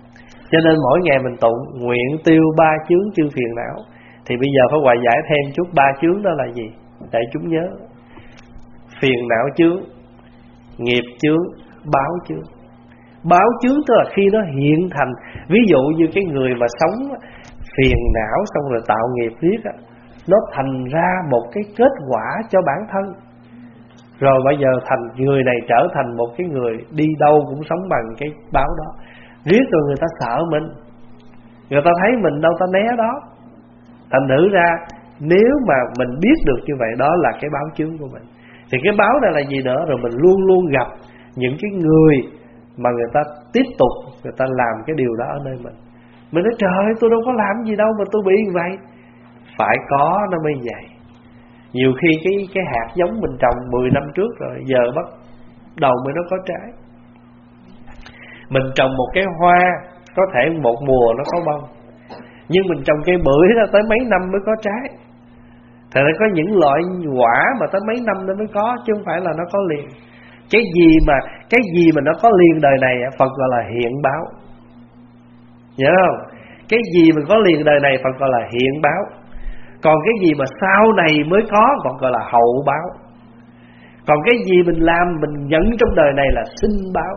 Cho nên mỗi ngày mình tụng nguyện tiêu 3 chướng chư phiền não. Thì bây giờ phải hòa giải thêm chút 3 chướng đó là gì để chúng nhớ. Phiền não chướng, nghiệp chướng, báo chướng. Báo chướng tức là khi nó hiện thành. Ví dụ như cái người mà sống phiền não xong rồi tạo nghiệp riết á, nó thành ra một cái kết quả cho bản thân. Rồi bây giờ người này trở thành một cái người đi đâu cũng sống bằng cái báo đó. Riết rồi người ta sợ mình, người ta thấy mình đâu ta né đó. Thành thử ra nếu mà mình biết được như vậy, đó là cái báo chướng của mình. Thì cái báo này là gì nữa? Rồi mình luôn luôn gặp những cái người mà người ta tiếp tục người ta làm cái điều đó ở nơi mình. Mình nói trời ơi, tôi đâu có làm gì đâu mà tôi bị như vậy. Phải có nó mới vậy. Nhiều khi cái hạt giống mình trồng 10 năm trước rồi, giờ bắt đầu mới nó có trái. Mình trồng một cái hoa, có thể một mùa nó có bông, nhưng mình trồng cây bưởi ra tới mấy năm mới có trái. Thật ra có những loại quả mà tới mấy năm nó mới có, chứ không phải là nó có liền. Cái gì mà nó có liền đời này Phật gọi là hiện báo. Nhớ không? Cái gì mà có liền đời này Phật gọi là hiện báo. Còn cái gì mà sau này mới có Phật gọi là hậu báo. Còn cái gì mình làm mình nhận trong đời này là sinh báo.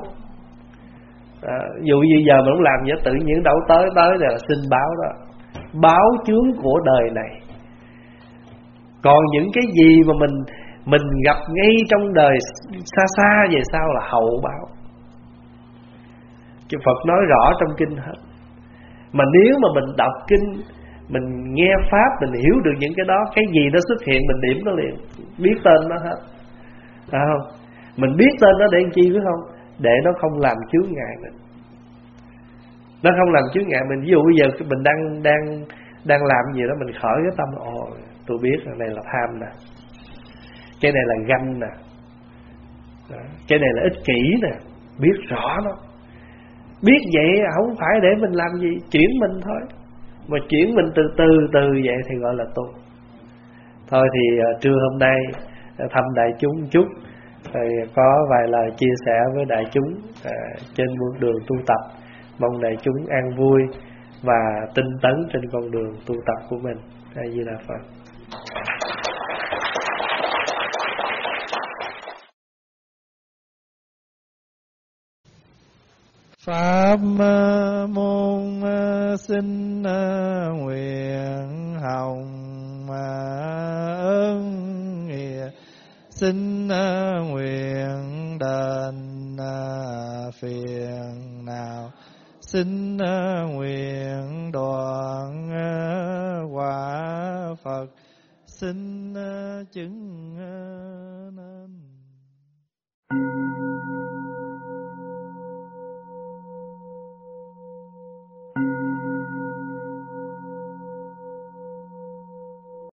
Dù như giờ mình không làm gì tự nhiên đâu tới là sinh báo đó. Báo chướng của đời này. Còn những cái gì mà mình gặp ngay trong đời xa xa về sau là hậu báo. Chứ Phật nói rõ trong kinh hết. Mà nếu mà mình đọc kinh, mình nghe pháp, mình hiểu được những cái đó, cái gì nó xuất hiện mình điểm nó liền, biết tên nó hết. Phải không? Mình biết tên nó để làm chi, biết không? Để nó không làm chướng ngại mình. Nó không làm chướng ngại mình. Ví dụ bây giờ mình đang làm gì đó, mình khởi cái tâm tôi biết cái này là tham nè, cái này là ganh nè, cái này là ích kỷ nè, biết rõ nó. Biết vậy không phải để mình làm gì, chuyển mình thôi. Mà chuyển mình từ từ vậy thì gọi là tu. Thôi thì trưa hôm nay thăm đại chúng chút, rồi có vài lời chia sẻ với đại chúng trên bước đường tu tập. Mong đại chúng an vui và tinh tấn trên con đường tu tập của mình. A Di Đà Phật. Pháp môn xin nguyện hồng ơn nghĩa, xin nguyện đền phiền nào, xin nguyện đoạn quả Phật, xin chứng